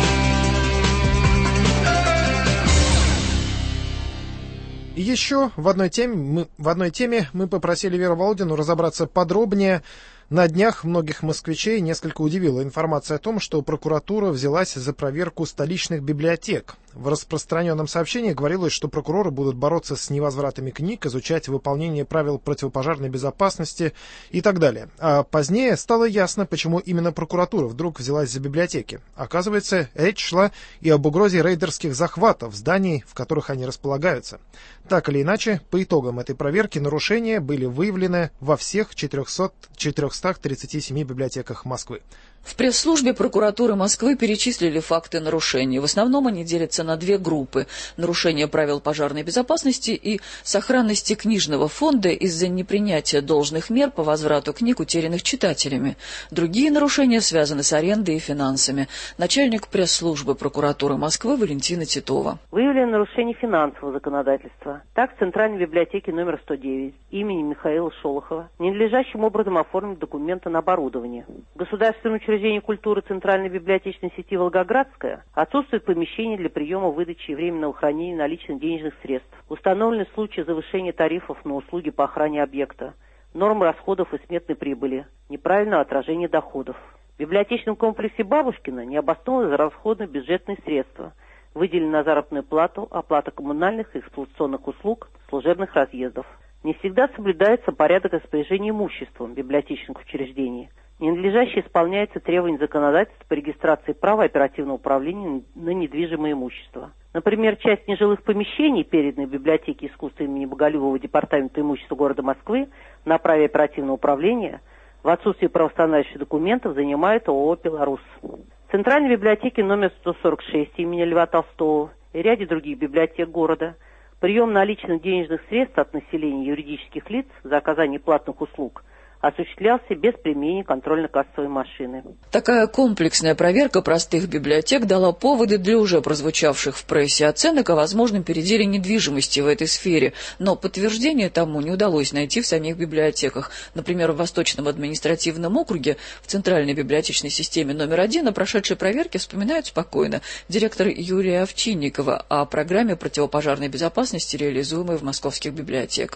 И еще в одной теме мы, в одной теме мы попросили Веру Володину разобраться подробнее. На днях многих москвичей несколько удивила информация о том, что прокуратура взялась за проверку столичных библиотек. В распространенном сообщении говорилось, что прокуроры будут бороться с невозвратами книг, изучать выполнение правил противопожарной безопасности и так далее. А позднее стало ясно, почему именно прокуратура вдруг взялась за библиотеки. Оказывается, речь шла и об угрозе рейдерских захватов зданий, в которых они располагаются. Так или иначе, по итогам этой проверки нарушения были выявлены во всех четырехстах тридцати семи библиотеках Москвы. В пресс-службе прокуратуры Москвы перечислили факты нарушений. В основном они делятся на две группы. Нарушение правил пожарной безопасности и сохранности книжного фонда из-за непринятия должных мер по возврату книг, утерянных читателями. Другие нарушения связаны с арендой и финансами. Начальник пресс-службы прокуратуры Москвы Валентина Титова. Выявлено нарушение финансового законодательства. Так, в Центральной библиотеке номер сто девять имени Михаила Шолохова ненадлежащим образом оформлены документы на оборудование. Государственное учреждение культуры Центральной библиотечной сети «Волгоградская» отсутствует помещение для приема, выдачи и временного хранения наличных денежных средств. Установлены случаи завышения тарифов на услуги по охране объекта, нормы расходов и сметной прибыли, неправильного отражения доходов. В библиотечном комплексе Бабушкина необоснованно расходны бюджетные средства, выделены на заработную плату, оплата коммунальных и эксплуатационных услуг, служебных разъездов. Не всегда соблюдается порядок распоряжения имуществом библиотечных учреждений. Ненадлежаще исполняется требования законодательства по регистрации права оперативного управления на недвижимое имущество. Например, часть нежилых помещений, переданной в библиотеке искусства имени Боголюбова Департамента имущества города Москвы на праве оперативного управления, в отсутствии правоустанавливающих документов занимает ООО «Беларус». В Центральной библиотеке номер сто сорок шесть имени Льва Толстого и ряде других библиотек города прием наличных денежных средств от населения юридических лиц за оказание платных услуг осуществлялся без применения контрольно-кассовой машины. Такая комплексная проверка простых библиотек дала поводы для уже прозвучавших в прессе оценок о возможном переделе недвижимости в этой сфере, но подтверждения тому не удалось найти в самих библиотеках. Например, в Восточном административном округе в Центральной библиотечной системе номер один о прошедшей проверке вспоминают спокойно директор Юлия Овчинникова о программе противопожарной безопасности, реализуемой в московских библиотеках. В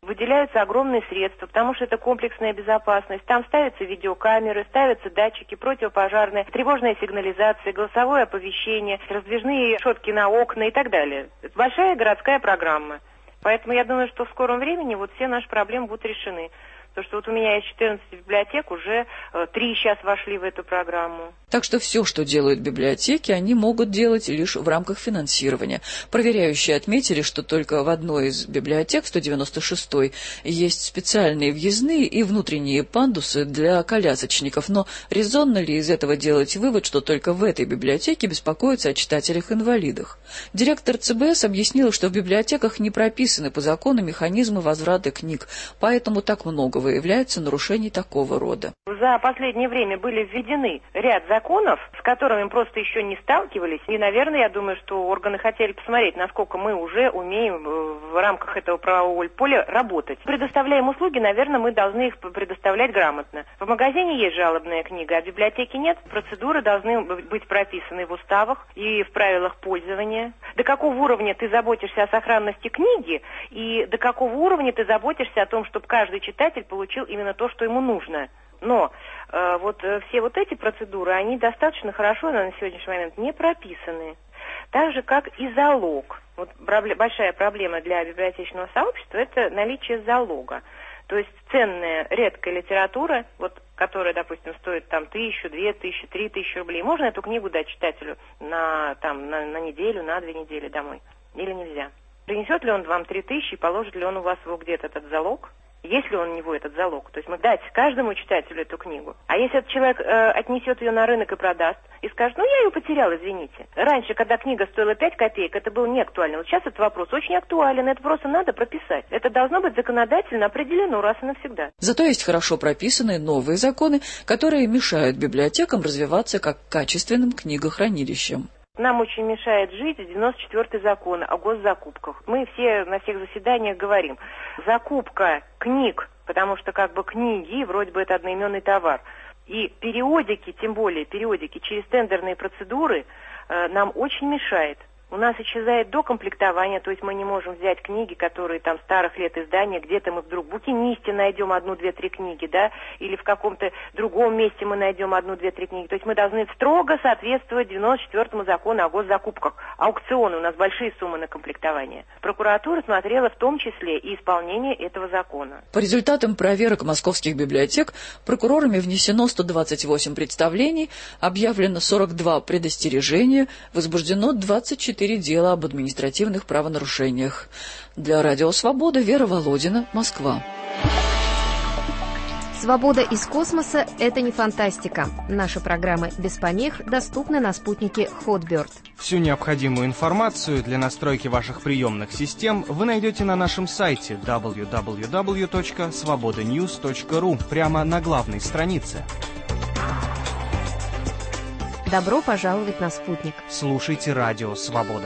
выделяются огромные средства, потому что это комплексная безопасность. Там ставятся видеокамеры, ставятся датчики, противопожарные, тревожная сигнализация, голосовое оповещение, раздвижные решетки на окна и так далее. Это большая городская программа. Поэтому я думаю, что в скором времени вот все наши проблемы будут решены. Потому что вот у меня есть четырнадцать библиотек, уже три сейчас вошли в эту программу. Так что все, что делают библиотеки, они могут делать лишь в рамках финансирования. Проверяющие отметили, что только в одной из библиотек, сто девяносто шестой, есть специальные въездные и внутренние пандусы для колясочников. Но резонно ли из этого делать вывод, что только в этой библиотеке беспокоятся о читателях-инвалидах? Директор ЦБС объяснила, что в библиотеках не прописаны по закону механизмы возврата книг, поэтому так много выявляются нарушений такого рода. За последнее время были введены ряд законов, с которыми мы просто еще не сталкивались. И, наверное, я думаю, что органы хотели посмотреть, насколько мы уже умеем в рамках этого правового поля работать. Предоставляем услуги, наверное, мы должны их предоставлять грамотно. В магазине есть жалобная книга, а в библиотеке нет. Процедуры должны быть прописаны в уставах и в правилах пользования. До какого уровня ты заботишься о сохранности книги и до какого уровня ты заботишься о том, чтобы каждый читатель получил именно то, что ему нужно. Но э, вот э, все вот эти процедуры, они достаточно хорошо на сегодняшний момент не прописаны. Так же, как и залог. Вот пробле- большая проблема для библиотечного сообщества – это наличие залога. То есть ценная, редкая литература, вот, которая, допустим, стоит там тысячу, две тысячи, три тысячи рублей, можно эту книгу дать читателю на, там, на, на неделю, на две недели домой? Или нельзя? Принесет ли он вам три тысячи, положит ли он у вас его где-то этот залог? Есть ли он у него этот залог? То есть мы дать каждому читателю эту книгу. А если этот человек э, отнесет ее на рынок и продаст, и скажет, ну я ее потерял, извините. Раньше, когда книга стоила пять копеек, это было не актуально. Вот сейчас этот вопрос очень актуален, это просто надо прописать. Это должно быть законодательно определено раз и навсегда. Зато есть хорошо прописанные новые законы, которые мешают библиотекам развиваться как качественным книгохранилищем. Нам очень мешает жить девяносто четвёртый закон о госзакупках. Мы все на всех заседаниях говорим, закупка книг, потому что как бы книги, вроде бы это одноименный товар. И периодики, тем более периодики через тендерные процедуры э, нам очень мешает. У нас исчезает докомплектование, то есть мы не можем взять книги, которые там старых лет издания, где-то мы вдруг в букинисте найдем одну, две, три книги, да, или в каком-то другом месте мы найдем одну, две, три книги. То есть мы должны строго соответствовать девяносто четвёртому закону о госзакупках. Аукционы, у нас большие суммы на комплектование. Прокуратура смотрела в том числе и исполнение этого закона. По результатам проверок московских библиотек прокурорами внесено сто двадцать восемь представлений, объявлено сорок два предостережения, возбуждено двадцать четыре дела об административных правонарушениях. Для Радио Свобода Вера Володина, Москва. Свобода из космоса – это не фантастика. Наши программы без помех доступны на спутнике Hotbird. Всю необходимую информацию для настройки ваших приемных систем вы найдете на нашем сайте дабл ю дабл ю дабл ю точка свобода ньюс точка ру прямо на главной странице. Добро пожаловать на спутник. Слушайте Радио Свобода.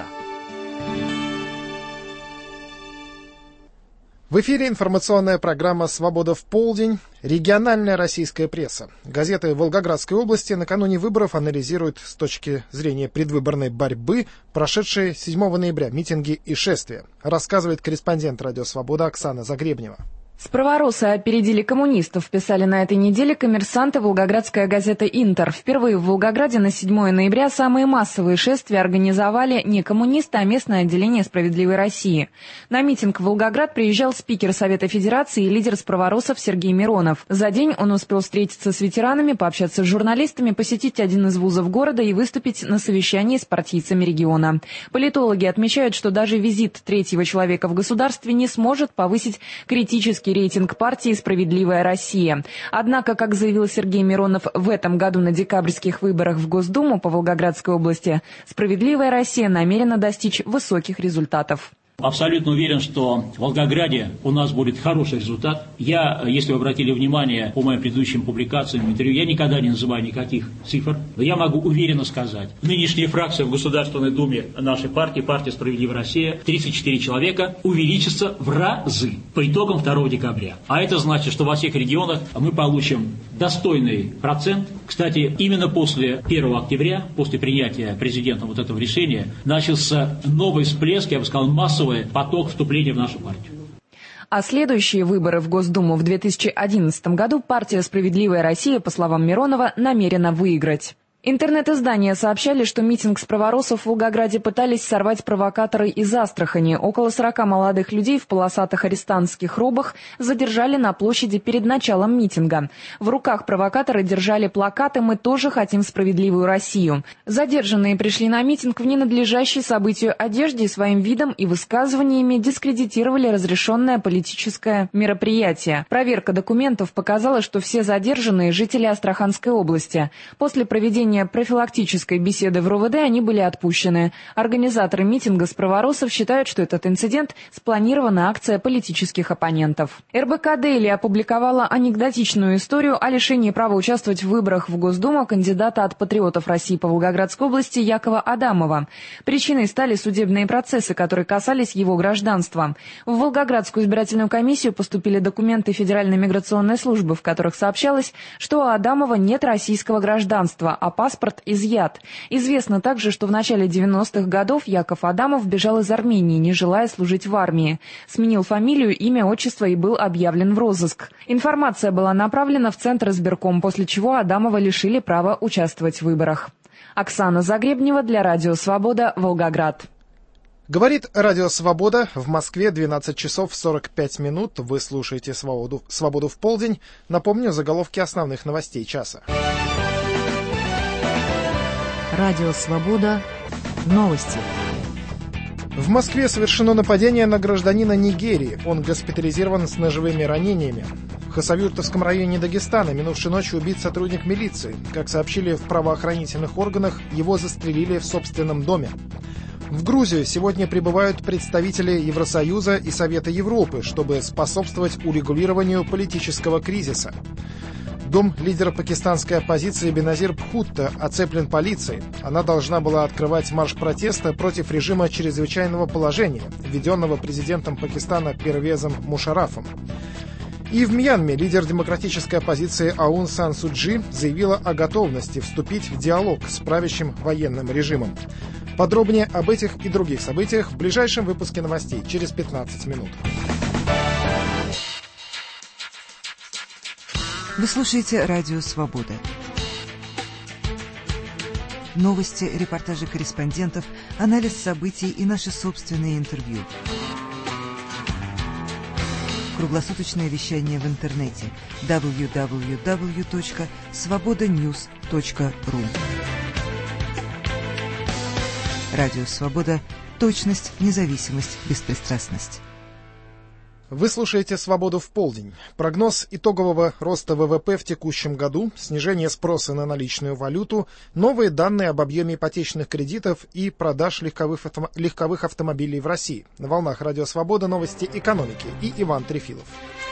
В эфире информационная программа «Свобода в полдень». Региональная российская пресса. Газеты Волгоградской области накануне выборов анализируют с точки зрения предвыборной борьбы прошедшие седьмого ноября митинги и шествия. Рассказывает корреспондент «Радио Свобода» Оксана Загребнева. Справоросы опередили коммунистов, писали на этой неделе коммерсанты, волгоградская газета «Интер». Впервые в Волгограде на седьмого ноября самые массовые шествия организовали не коммунисты, а местное отделение «Справедливой России». На митинг в Волгоград приезжал спикер Совета Федерации и лидер справоросов Сергей Миронов. За день он успел встретиться с ветеранами, пообщаться с журналистами, посетить один из вузов города и выступить на совещании с партийцами региона. Политологи отмечают, что даже визит третьего человека в государстве не сможет повысить критический рейтинг партии «Справедливая Россия». Однако, как заявил Сергей Миронов в этом году на декабрьских выборах в Госдуму по Волгоградской области, «Справедливая Россия» намерена достичь высоких результатов. Абсолютно уверен, что в Волгограде у нас будет хороший результат. Я, если вы обратили внимание по моим предыдущим публикациям, интервью, я никогда не называю никаких цифр, но я могу уверенно сказать. Нынешняя фракция в Государственной Думе нашей партии, партия «Справедливая Россия», тридцать четыре человека, увеличится в разы по итогам второго декабря. А это значит, что во всех регионах мы получим достойный процент. Кстати, именно после первого октября, после принятия президентом вот этого решения, начался новый всплеск, я бы сказал, массовый поток вступления в нашу партию. А следующие выборы в Госдуму в две тысячи одиннадцатом году партия «Справедливая Россия», по словам Миронова, намерена выиграть. Интернет-издания сообщали, что митинг справоросов в Волгограде пытались сорвать провокаторы из Астрахани. Около сорока молодых людей в полосатых арестантских робах задержали на площади перед началом митинга. В руках провокаторы держали плакаты «Мы тоже хотим справедливую Россию». Задержанные пришли на митинг в ненадлежащей событию одежде и своим видом и высказываниями дискредитировали разрешенное политическое мероприятие. Проверка документов показала, что все задержанные – жители Астраханской области. После проведения профилактической беседы в РОВД они были отпущены. Организаторы митинга справоросов считают, что этот инцидент – спланированная акция политических оппонентов. эр бэ ка «Дейли» опубликовала анекдотичную историю о лишении права участвовать в выборах в Госдуму кандидата от «Патриотов России» по Волгоградской области Якова Адамова. Причиной стали судебные процессы, которые касались его гражданства. В Волгоградскую избирательную комиссию поступили документы Федеральной миграционной службы, в которых сообщалось, что у Адамова нет российского гражданства, а паспорт изъят. Известно также, что в начале девяностых годов Яков Адамов бежал из Армении, не желая служить в армии. Сменил фамилию, имя, отчество и был объявлен в розыск. Информация была направлена в Центр избирком, после чего Адамова лишили права участвовать в выборах. Оксана Загребнева для Радио Свобода, Волгоград. Говорит Радио Свобода. В Москве двенадцать часов сорок пять минут. Вы слушаете «Свободу, Свободу в полдень». Напомню заголовки основных новостей часа. Радио Свобода. Новости. В Москве совершено нападение на гражданина Нигерии. Он госпитализирован с ножевыми ранениями. В Хасавюртовском районе Дагестана минувшей ночью убит сотрудник милиции. Как сообщили в правоохранительных органах, его застрелили в собственном доме. В Грузию сегодня прибывают представители Евросоюза и Совета Европы, чтобы способствовать урегулированию политического кризиса. Дом лидера пакистанской оппозиции Беназир Бхутто оцеплен полицией. Она должна была открывать марш протеста против режима чрезвычайного положения, введенного президентом Пакистана Первезом Мушаррафом. И в Мьянме лидер демократической оппозиции Аун Сан Су Чжи заявила о готовности вступить в диалог с правящим военным режимом. Подробнее об этих и других событиях в ближайшем выпуске новостей через пятнадцать минут. Вы слушаете Радио Свобода. Новости, репортажи корреспондентов, анализ событий и наши собственные интервью. Круглосуточное вещание в интернете дабл ю дабл ю дабл ю точка свобода ньюс точка ру. Радио Свобода. Точность, независимость, беспристрастность. Вы слушаете «Свободу в полдень». Прогноз итогового роста вэ вэ пэ в текущем году, снижение спроса на наличную валюту, новые данные об объеме ипотечных кредитов и продаж легковых, авто... легковых автомобилей в России. На волнах «Радио Свобода» новости экономики и Иван Трефилов.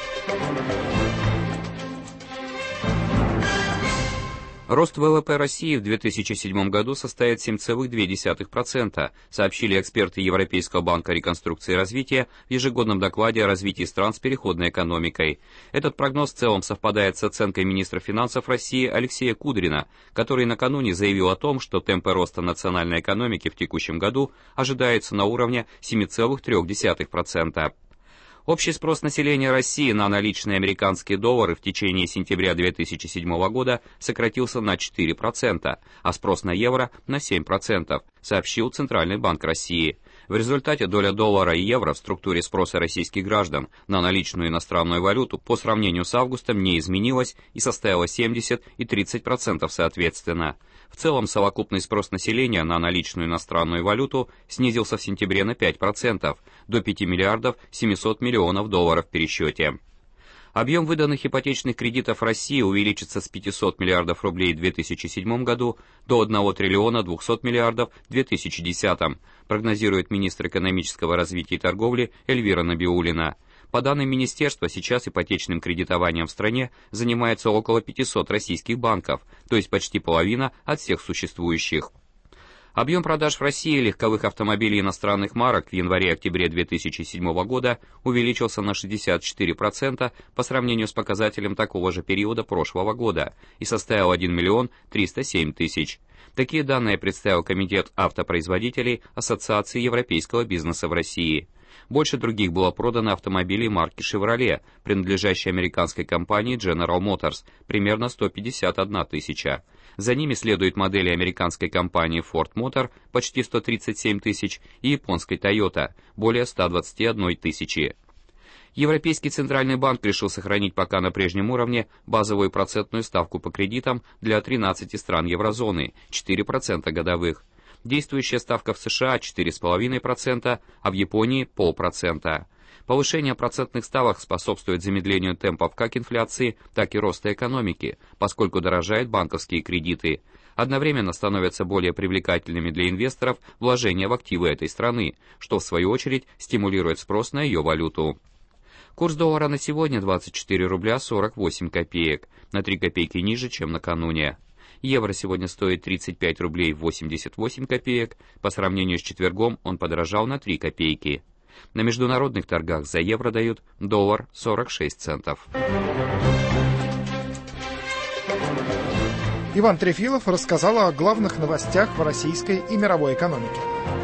Рост вэ вэ пэ России в две тысячи седьмом году составит семь целых две десятых процента, сообщили эксперты Европейского банка реконструкции и развития в ежегодном докладе о развитии стран с переходной экономикой. Этот прогноз в целом совпадает с оценкой министра финансов России Алексея Кудрина, который накануне заявил о том, что темпы роста национальной экономики в текущем году ожидаются на уровне семь целых три десятых процента. Общий спрос населения России на наличные американские доллары в течение сентября две тысячи седьмого года сократился на четыре процента, а спрос на евро на семь процентов, сообщил Центральный банк России. В результате доля доллара и евро в структуре спроса российских граждан на наличную иностранную валюту по сравнению с августом не изменилась и составила семьдесят и тридцать процентов соответственно. В целом совокупный спрос населения на наличную иностранную валюту снизился в сентябре на пять процентов, до пяти миллиардов семисот миллионов долларов в пересчете. Объем выданных ипотечных кредитов в России увеличится с пятисот миллиардов рублей в две тысячи седьмом году до одного триллиона двухсот миллиардов в две тысячи десятом, прогнозирует министр экономического развития и торговли Эльвира Набиуллина. По данным министерства, сейчас ипотечным кредитованием в стране занимается около пятисот российских банков, то есть почти половина от всех существующих. Объем продаж в России легковых автомобилей иностранных марок в январе-октябре две тысячи седьмого года увеличился на шестьдесят четыре процента по сравнению с показателем такого же периода прошлого года и составил один миллион триста семь тысяч. Такие данные представил Комитет автопроизводителей Ассоциации европейского бизнеса в России. Больше других было продано автомобилей марки Chevrolet, принадлежащей американской компании General Motors, примерно сто пятьдесят одна тысяча. За ними следуют модели американской компании Ford Motor, почти сто тридцать семь тысяч, и японской Toyota, более ста двадцати одной тысячи. Европейский центральный банк решил сохранить пока на прежнем уровне базовую процентную ставку по кредитам для тринадцати стран еврозоны, четыре процента годовых. Действующая ставка в США четыре целых пять десятых процента, а в Японии полпроцента. Повышение процентных ставок способствует замедлению темпов как инфляции, так и роста экономики, поскольку дорожают банковские кредиты. Одновременно становятся более привлекательными для инвесторов вложения в активы этой страны, что в свою очередь стимулирует спрос на ее валюту. Курс доллара на сегодня двадцать четыре рубля сорок восемь копеек, на три копейки ниже, чем накануне. Евро сегодня стоит тридцать пять рублей восемьдесят восемь копеек, по сравнению с четвергом он подорожал на три копейки. На международных торгах за евро дают доллар сорок шесть центов. Иван Трефилов рассказал о главных новостях в российской и мировой экономике.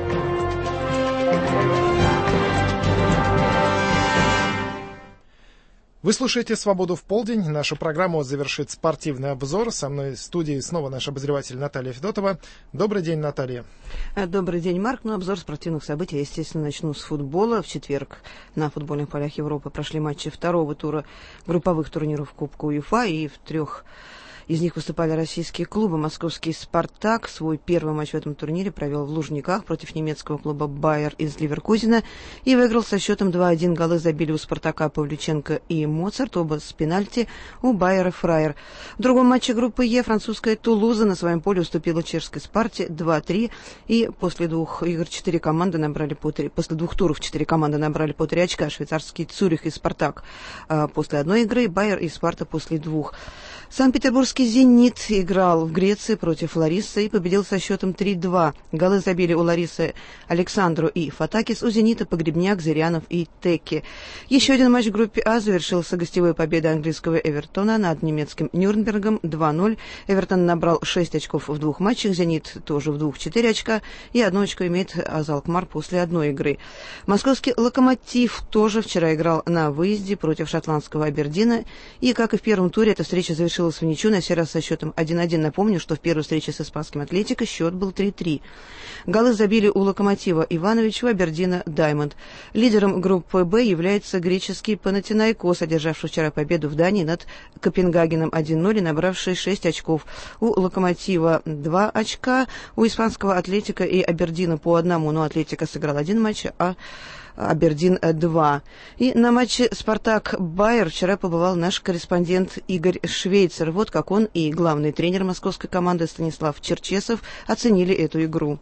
Вы слушаете «Свободу в полдень». Нашу программу завершит спортивный обзор. Со мной в студии снова наш обозреватель Наталья Федотова. Добрый день, Наталья. Добрый день, Марк. Ну, обзор спортивных событий я, естественно, начну с футбола. В четверг на футбольных полях Европы прошли матчи второго тура групповых турниров Кубка УЕФА, и в трех из них выступали российские клубы. Московский «Спартак» свой первый матч в этом турнире провел в Лужниках против немецкого клуба «Байер» из Ливеркузена и выиграл со счетом два один. Голы забили у «Спартака» Павлюченко и Моцарт, оба с пенальти, у «Байера» Фраер. В другом матче группы Е французская «Тулуза» на своем поле уступила чешской «Спарте» два три, и после двух игр четыре команды набрали по три, после двух туров четыре команды набрали по три очка. Швейцарский «Цюрих» и «Спартак» после одной игры, «Байер» и «Спарта» после двух. Санкт-Петербургский «Зенит» играл в Греции против Ларисы и победил со счетом три два. Голы забили у Ларисы Александру и Фатакис, у «Зенита» Погребняк, Зырянов и Теки. Еще один матч в группе А завершился гостевой победой английского «Эвертона» над немецким «Нюрнбергом» два ноль. «Эвертон» набрал шесть очков в двух матчах, «Зенит» тоже в двух четыре очка, и одно очко имеет «Азалкмар» после одной игры. Московский «Локомотив» тоже вчера играл на выезде против шотландского «Абердина», и, как и в первом туре, эта встреча завершилась в ничью, на сей раз со счетом один один. Напомню, что в первой встрече с испанским «Атлетико» счет был три три. Голы забили у «Локомотива» Иванович, у «Абердина» Даймонд. Лидером группы Б является греческий «Панатинаикос», одержавший вчера победу в Дании над Копенгагеном один ноль и набравший шесть очков. У «Локомотива» два очка, у испанского «Атлетико» и «Абердина» по одному, но «Атлетико» сыграл один матч, а Абердин два. И на матче «Спартак-Байер» вчера побывал наш корреспондент Игорь Швейцер. Вот как он и главный тренер московской команды Станислав Черчесов оценили эту игру.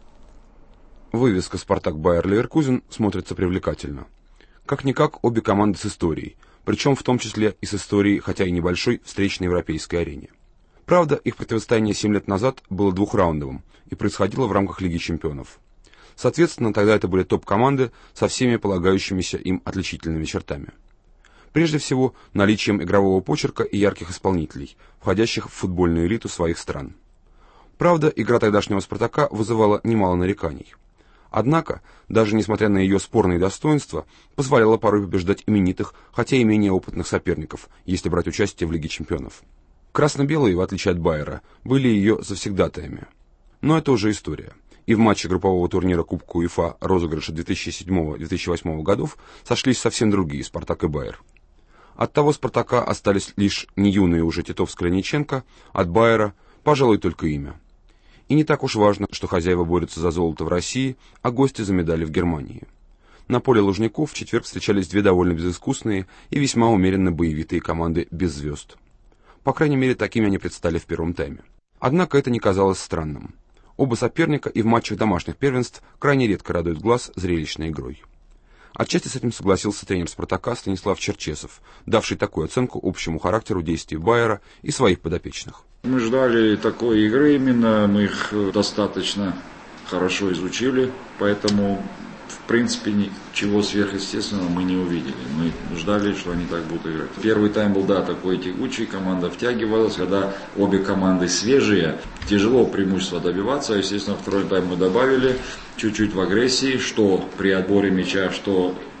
Вывеска «Спартак-Байер-Ливеркузен» смотрится привлекательно. Как-никак обе команды с историей, причем в том числе и с историей, хотя и небольшой, встреч на европейской арене. Правда, их противостояние семь лет назад было двухраундовым и происходило в рамках Лиги чемпионов. Соответственно, тогда это были топ-команды со всеми полагающимися им отличительными чертами. Прежде всего, наличием игрового почерка и ярких исполнителей, входящих в футбольную элиту своих стран. Правда, игра тогдашнего «Спартака» вызывала немало нареканий. Однако, даже несмотря на ее спорные достоинства, позволяла порой побеждать именитых, хотя и менее опытных соперников, если брать участие в Лиге чемпионов. Красно-белые, в отличие от Байера, были ее завсегдатаями. Но это уже история. И в матче группового турнира Кубка УЕФА розыгрыша две тысячи седьмого — две тысячи восьмого годов сошлись совсем другие «Спартак» и «Байер». От того «Спартака» остались лишь не юные уже Титов с Кляниченко, от «Байера» пожалуй, только имя. И не так уж важно, что хозяева борются за золото в России, а гости за медали в Германии. На поле Лужников в четверг встречались две довольно безыскусные и весьма умеренно боевитые команды без звезд. По крайней мере, такими они предстали в первом тайме. Однако это не казалось странным. Оба соперника и в матчах домашних первенств крайне редко радуют глаз зрелищной игрой. Отчасти с этим согласился тренер «Спартака» Станислав Черчесов, давший такую оценку общему характеру действий Байера и своих подопечных. Мы ждали такой игры именно, мы их достаточно хорошо изучили, поэтому в принципе ничего сверхъестественного мы не увидели. Мы ждали, что они так будут играть. Первый тайм был, да, такой тягучий, команда втягивалась, когда обе команды свежие, тяжело преимущества добиваться. Естественно, второй тайм мы добавили чуть-чуть в агрессии, что при отборе мяча, что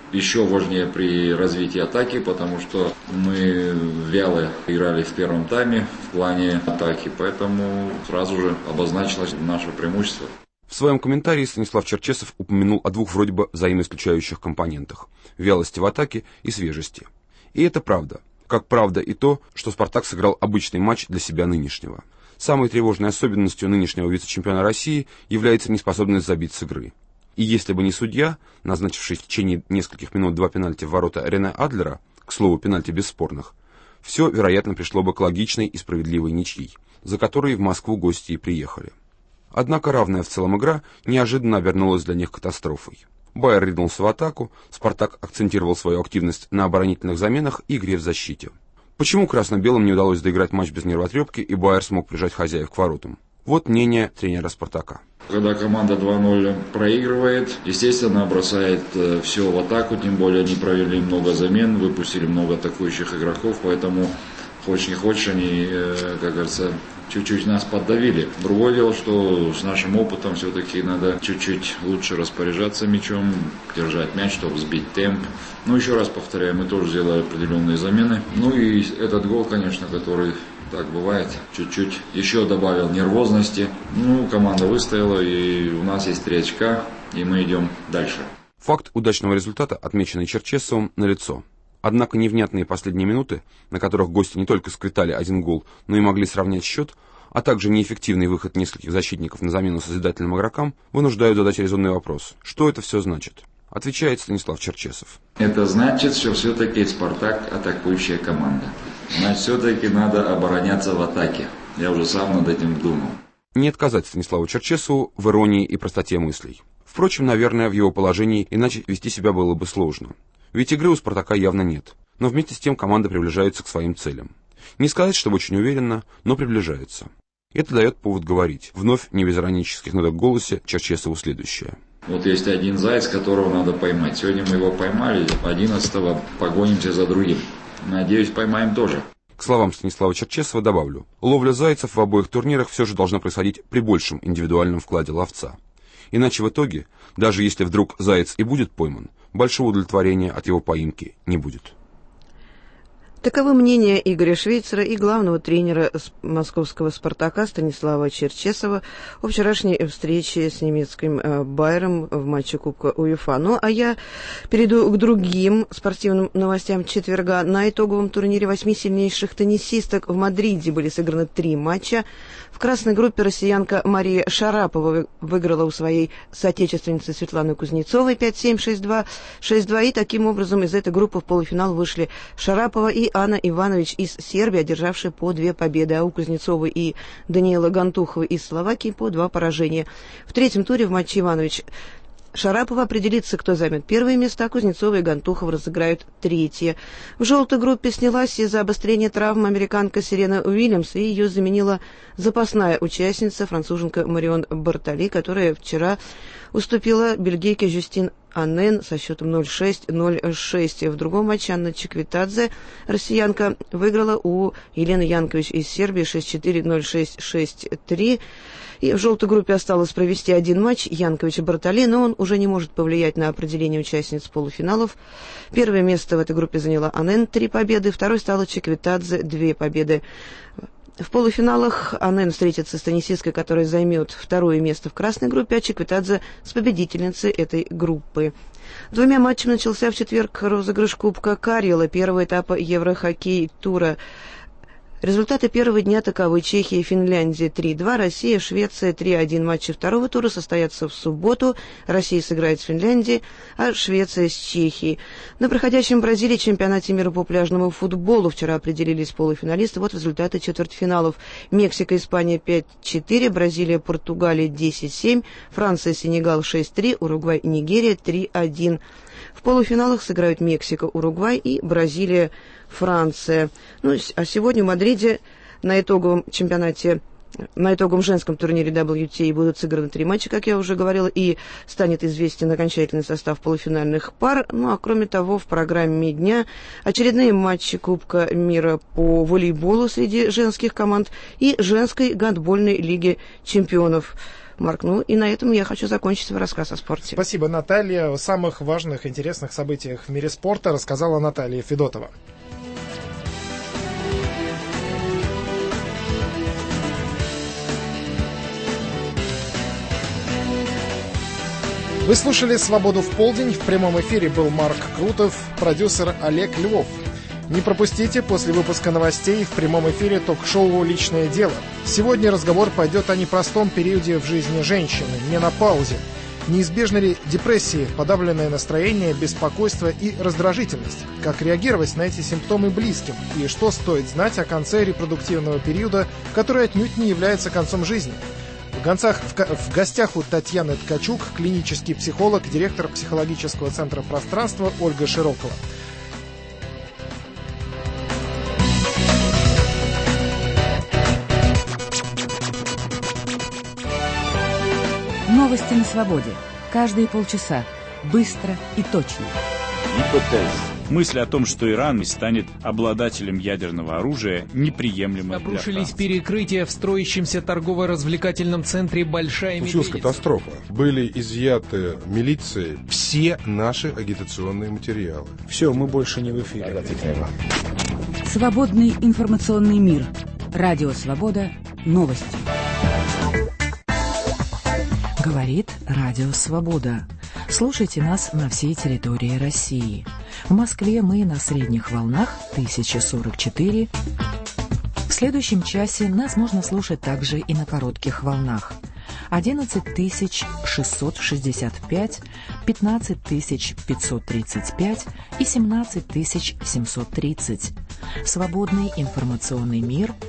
еще важнее при развитии атаки, потому что мы вяло играли в первом тайме в плане атаки, поэтому сразу же обозначилось наше преимущество. В своем комментарии Станислав Черчесов упомянул о двух вроде бы взаимоисключающих компонентах – вялости в атаке и свежести. И это правда. Как правда и то, что «Спартак» сыграл обычный матч для себя нынешнего. Самой тревожной особенностью нынешнего вице-чемпиона России является неспособность забить с игры. И если бы не судья, назначивший в течение нескольких минут два пенальти в ворота Рене Адлера, к слову, пенальти бесспорных, все, вероятно, пришло бы к логичной и справедливой ничьей, за которой в Москву гости и приехали. Однако равная в целом игра неожиданно обернулась для них катастрофой. Байер ринулся в атаку, «Спартак» акцентировал свою активность на оборонительных заменах и игре в защите. Почему красно-белым не удалось доиграть матч без нервотрепки и Байер смог прижать хозяев к воротам? Вот мнение тренера «Спартака». Когда команда два ноль проигрывает, естественно, бросает э, все в атаку, тем более они провели много замен, выпустили много атакующих игроков, поэтому, хочешь не хочешь, они, э, как говорится, чуть-чуть нас поддавили. Другое дело, что с нашим опытом все-таки надо чуть-чуть лучше распоряжаться мячом, держать мяч, чтобы сбить темп. Ну, еще раз повторяю, мы тоже сделали определенные замены. Ну и этот гол, конечно, который... Так бывает, чуть-чуть еще добавил нервозности. Ну, команда выстояла, и у нас есть три очка, и мы идем дальше. Факт удачного результата, отмеченный Черчесовым, налицо. Однако невнятные последние минуты, на которых гости не только сквитали один гол, но и могли сравнять счет, а также неэффективный выход нескольких защитников на замену созидательным игрокам, вынуждают задать резонный вопрос. Что это все значит? Отвечает Станислав Черчесов. Это значит, что все-таки «Спартак» атакующая команда. Значит, все-таки надо обороняться в атаке. Я уже сам над этим думал. Не отказать Станиславу Черчесову в иронии и простоте мыслей. Впрочем, наверное, в его положении иначе вести себя было бы сложно. Ведь игры у «Спартака» явно нет. Но вместе с тем команда приближается к своим целям. Не сказать, чтобы очень уверенно, но приближается. Это дает повод говорить. Вновь, не без иронических ноток в голосе, Черчесову следующее. Вот есть один заяц, которого надо поймать. Сегодня мы его поймали, одиннадцатого погонимся за другим. Надеюсь, поймаем тоже. К словам Станислава Черчесова добавлю. Ловля зайцев в обоих турнирах все же должна происходить при большем индивидуальном вкладе ловца. Иначе в итоге, даже если вдруг заяц и будет пойман, большого удовлетворения от его поимки не будет. Таковы мнения Игоря Швейцера и главного тренера московского «Спартака» Станислава Черчесова о вчерашней встрече с немецким Байером в матче Кубка УЕФА. Ну, а я перейду к другим спортивным новостям четверга. На итоговом турнире восьми сильнейших теннисисток в Мадриде были сыграны три матча. В красной группе россиянка Мария Шарапова выиграла у своей соотечественницы Светланы Кузнецовой пять семь, шесть два, шесть два. И таким образом из этой группы в полуфинал вышли Шарапова и Анна Иванович из Сербии, одержавшие по две победы, а у Кузнецовой и Даниэла Гантуховой из Словакии по два поражения. В третьем туре в матче Иванович Шарапова определится, кто займет первое место, а Кузнецова и Гантухов разыграют третье. В желтой группе снялась из-за обострения травм американка Серена Уильямс, и ее заменила запасная участница, француженка Марион Бартоли, которая вчера уступила бельгийке Жюстин Аннен со счетом ноль шесть ноль шесть. В другом матче Анна Чиквитадзе, россиянка, выиграла у Елены Янкович из Сербии шесть четыре, ноль шесть, шесть три. И в желтой группе осталось провести один матч Янкович и Бартоли, но он уже не может повлиять на определение участниц полуфиналов. Первое место в этой группе заняла Аннен, три победы, второй стала Чиквитадзе, две победы. В полуфиналах Аннен встретится с теннисисткой, которая займет второе место в красной группе, а Чиквитадзе с победительницей этой группы. Двумя матчами начался в четверг розыгрыш Кубка Карьяла, первого этапа Еврохоккей-тура. Результаты первого дня таковы: Чехия и Финляндия три два, Россия, Швеция три один. Матчи второго тура состоятся в субботу. Россия сыграет с Финляндией, а Швеция с Чехией. На проходящем в Бразилии чемпионате мира по пляжному футболу вчера определились полуфиналисты. Вот результаты четвертьфиналов. Мексика, Испания пять четыре, Бразилия, Португалия десять семь, Франция, Сенегал шесть три, Уругвай, Нигерия три один. В полуфиналах сыграют Мексика, Уругвай и Бразилия, Франция. Ну, а сегодня в Мадриде на итоговом чемпионате, на итоговом женском турнире дабл ю ти эй будут сыграны три матча, как я уже говорила, и станет известен окончательный состав полуфинальных пар. Ну, а кроме того, в программе дня очередные матчи Кубка мира по волейболу среди женских команд и женской гандбольной лиги чемпионов. Марк. Ну и на этом я хочу закончить свой рассказ о спорте. Спасибо, Наталья. О самых важных, интересных событиях в мире спорта рассказала Наталья Федотова. Вы слушали «Свободу в полдень». В прямом эфире был Марк Крутов, продюсер Олег Львов. Не пропустите после выпуска новостей в прямом эфире ток-шоу «Личное дело». Сегодня разговор пойдет о непростом периоде в жизни женщины – менопаузе. Неизбежны ли депрессии, подавленное настроение, беспокойство и раздражительность? Как реагировать на эти симптомы близким? И что стоит знать о конце репродуктивного периода, который отнюдь не является концом жизни? В, гонцах, в, в гостях у Татьяны Ткачук, клинический психолог, директор психологического центра «Пространство» Ольга Широкова. Новости на свободе. Каждые полчаса. Быстро и точно. Гипотеза. Мысль о том, что Иран станет обладателем ядерного оружия, неприемлема для Франции. Обрушились перекрытия в строящемся торгово-развлекательном центре «Большая Медведица». Случилась катастрофа. Были изъяты милицией все наши агитационные материалы. Все, мы больше не в эфире. Свободный информационный мир. Радио «Свобода». Новости. Говорит Радио «Свобода». Слушайте нас на всей территории России. В Москве мы на средних волнах тысяча сорок четыре. В следующем часе нас можно слушать также и на коротких волнах. одиннадцать тысяч шестьсот шестьдесят пять, пятнадцать тысяч пятьсот тридцать пять и семнадцать тысяч семьсот тридцать. Свободный информационный мир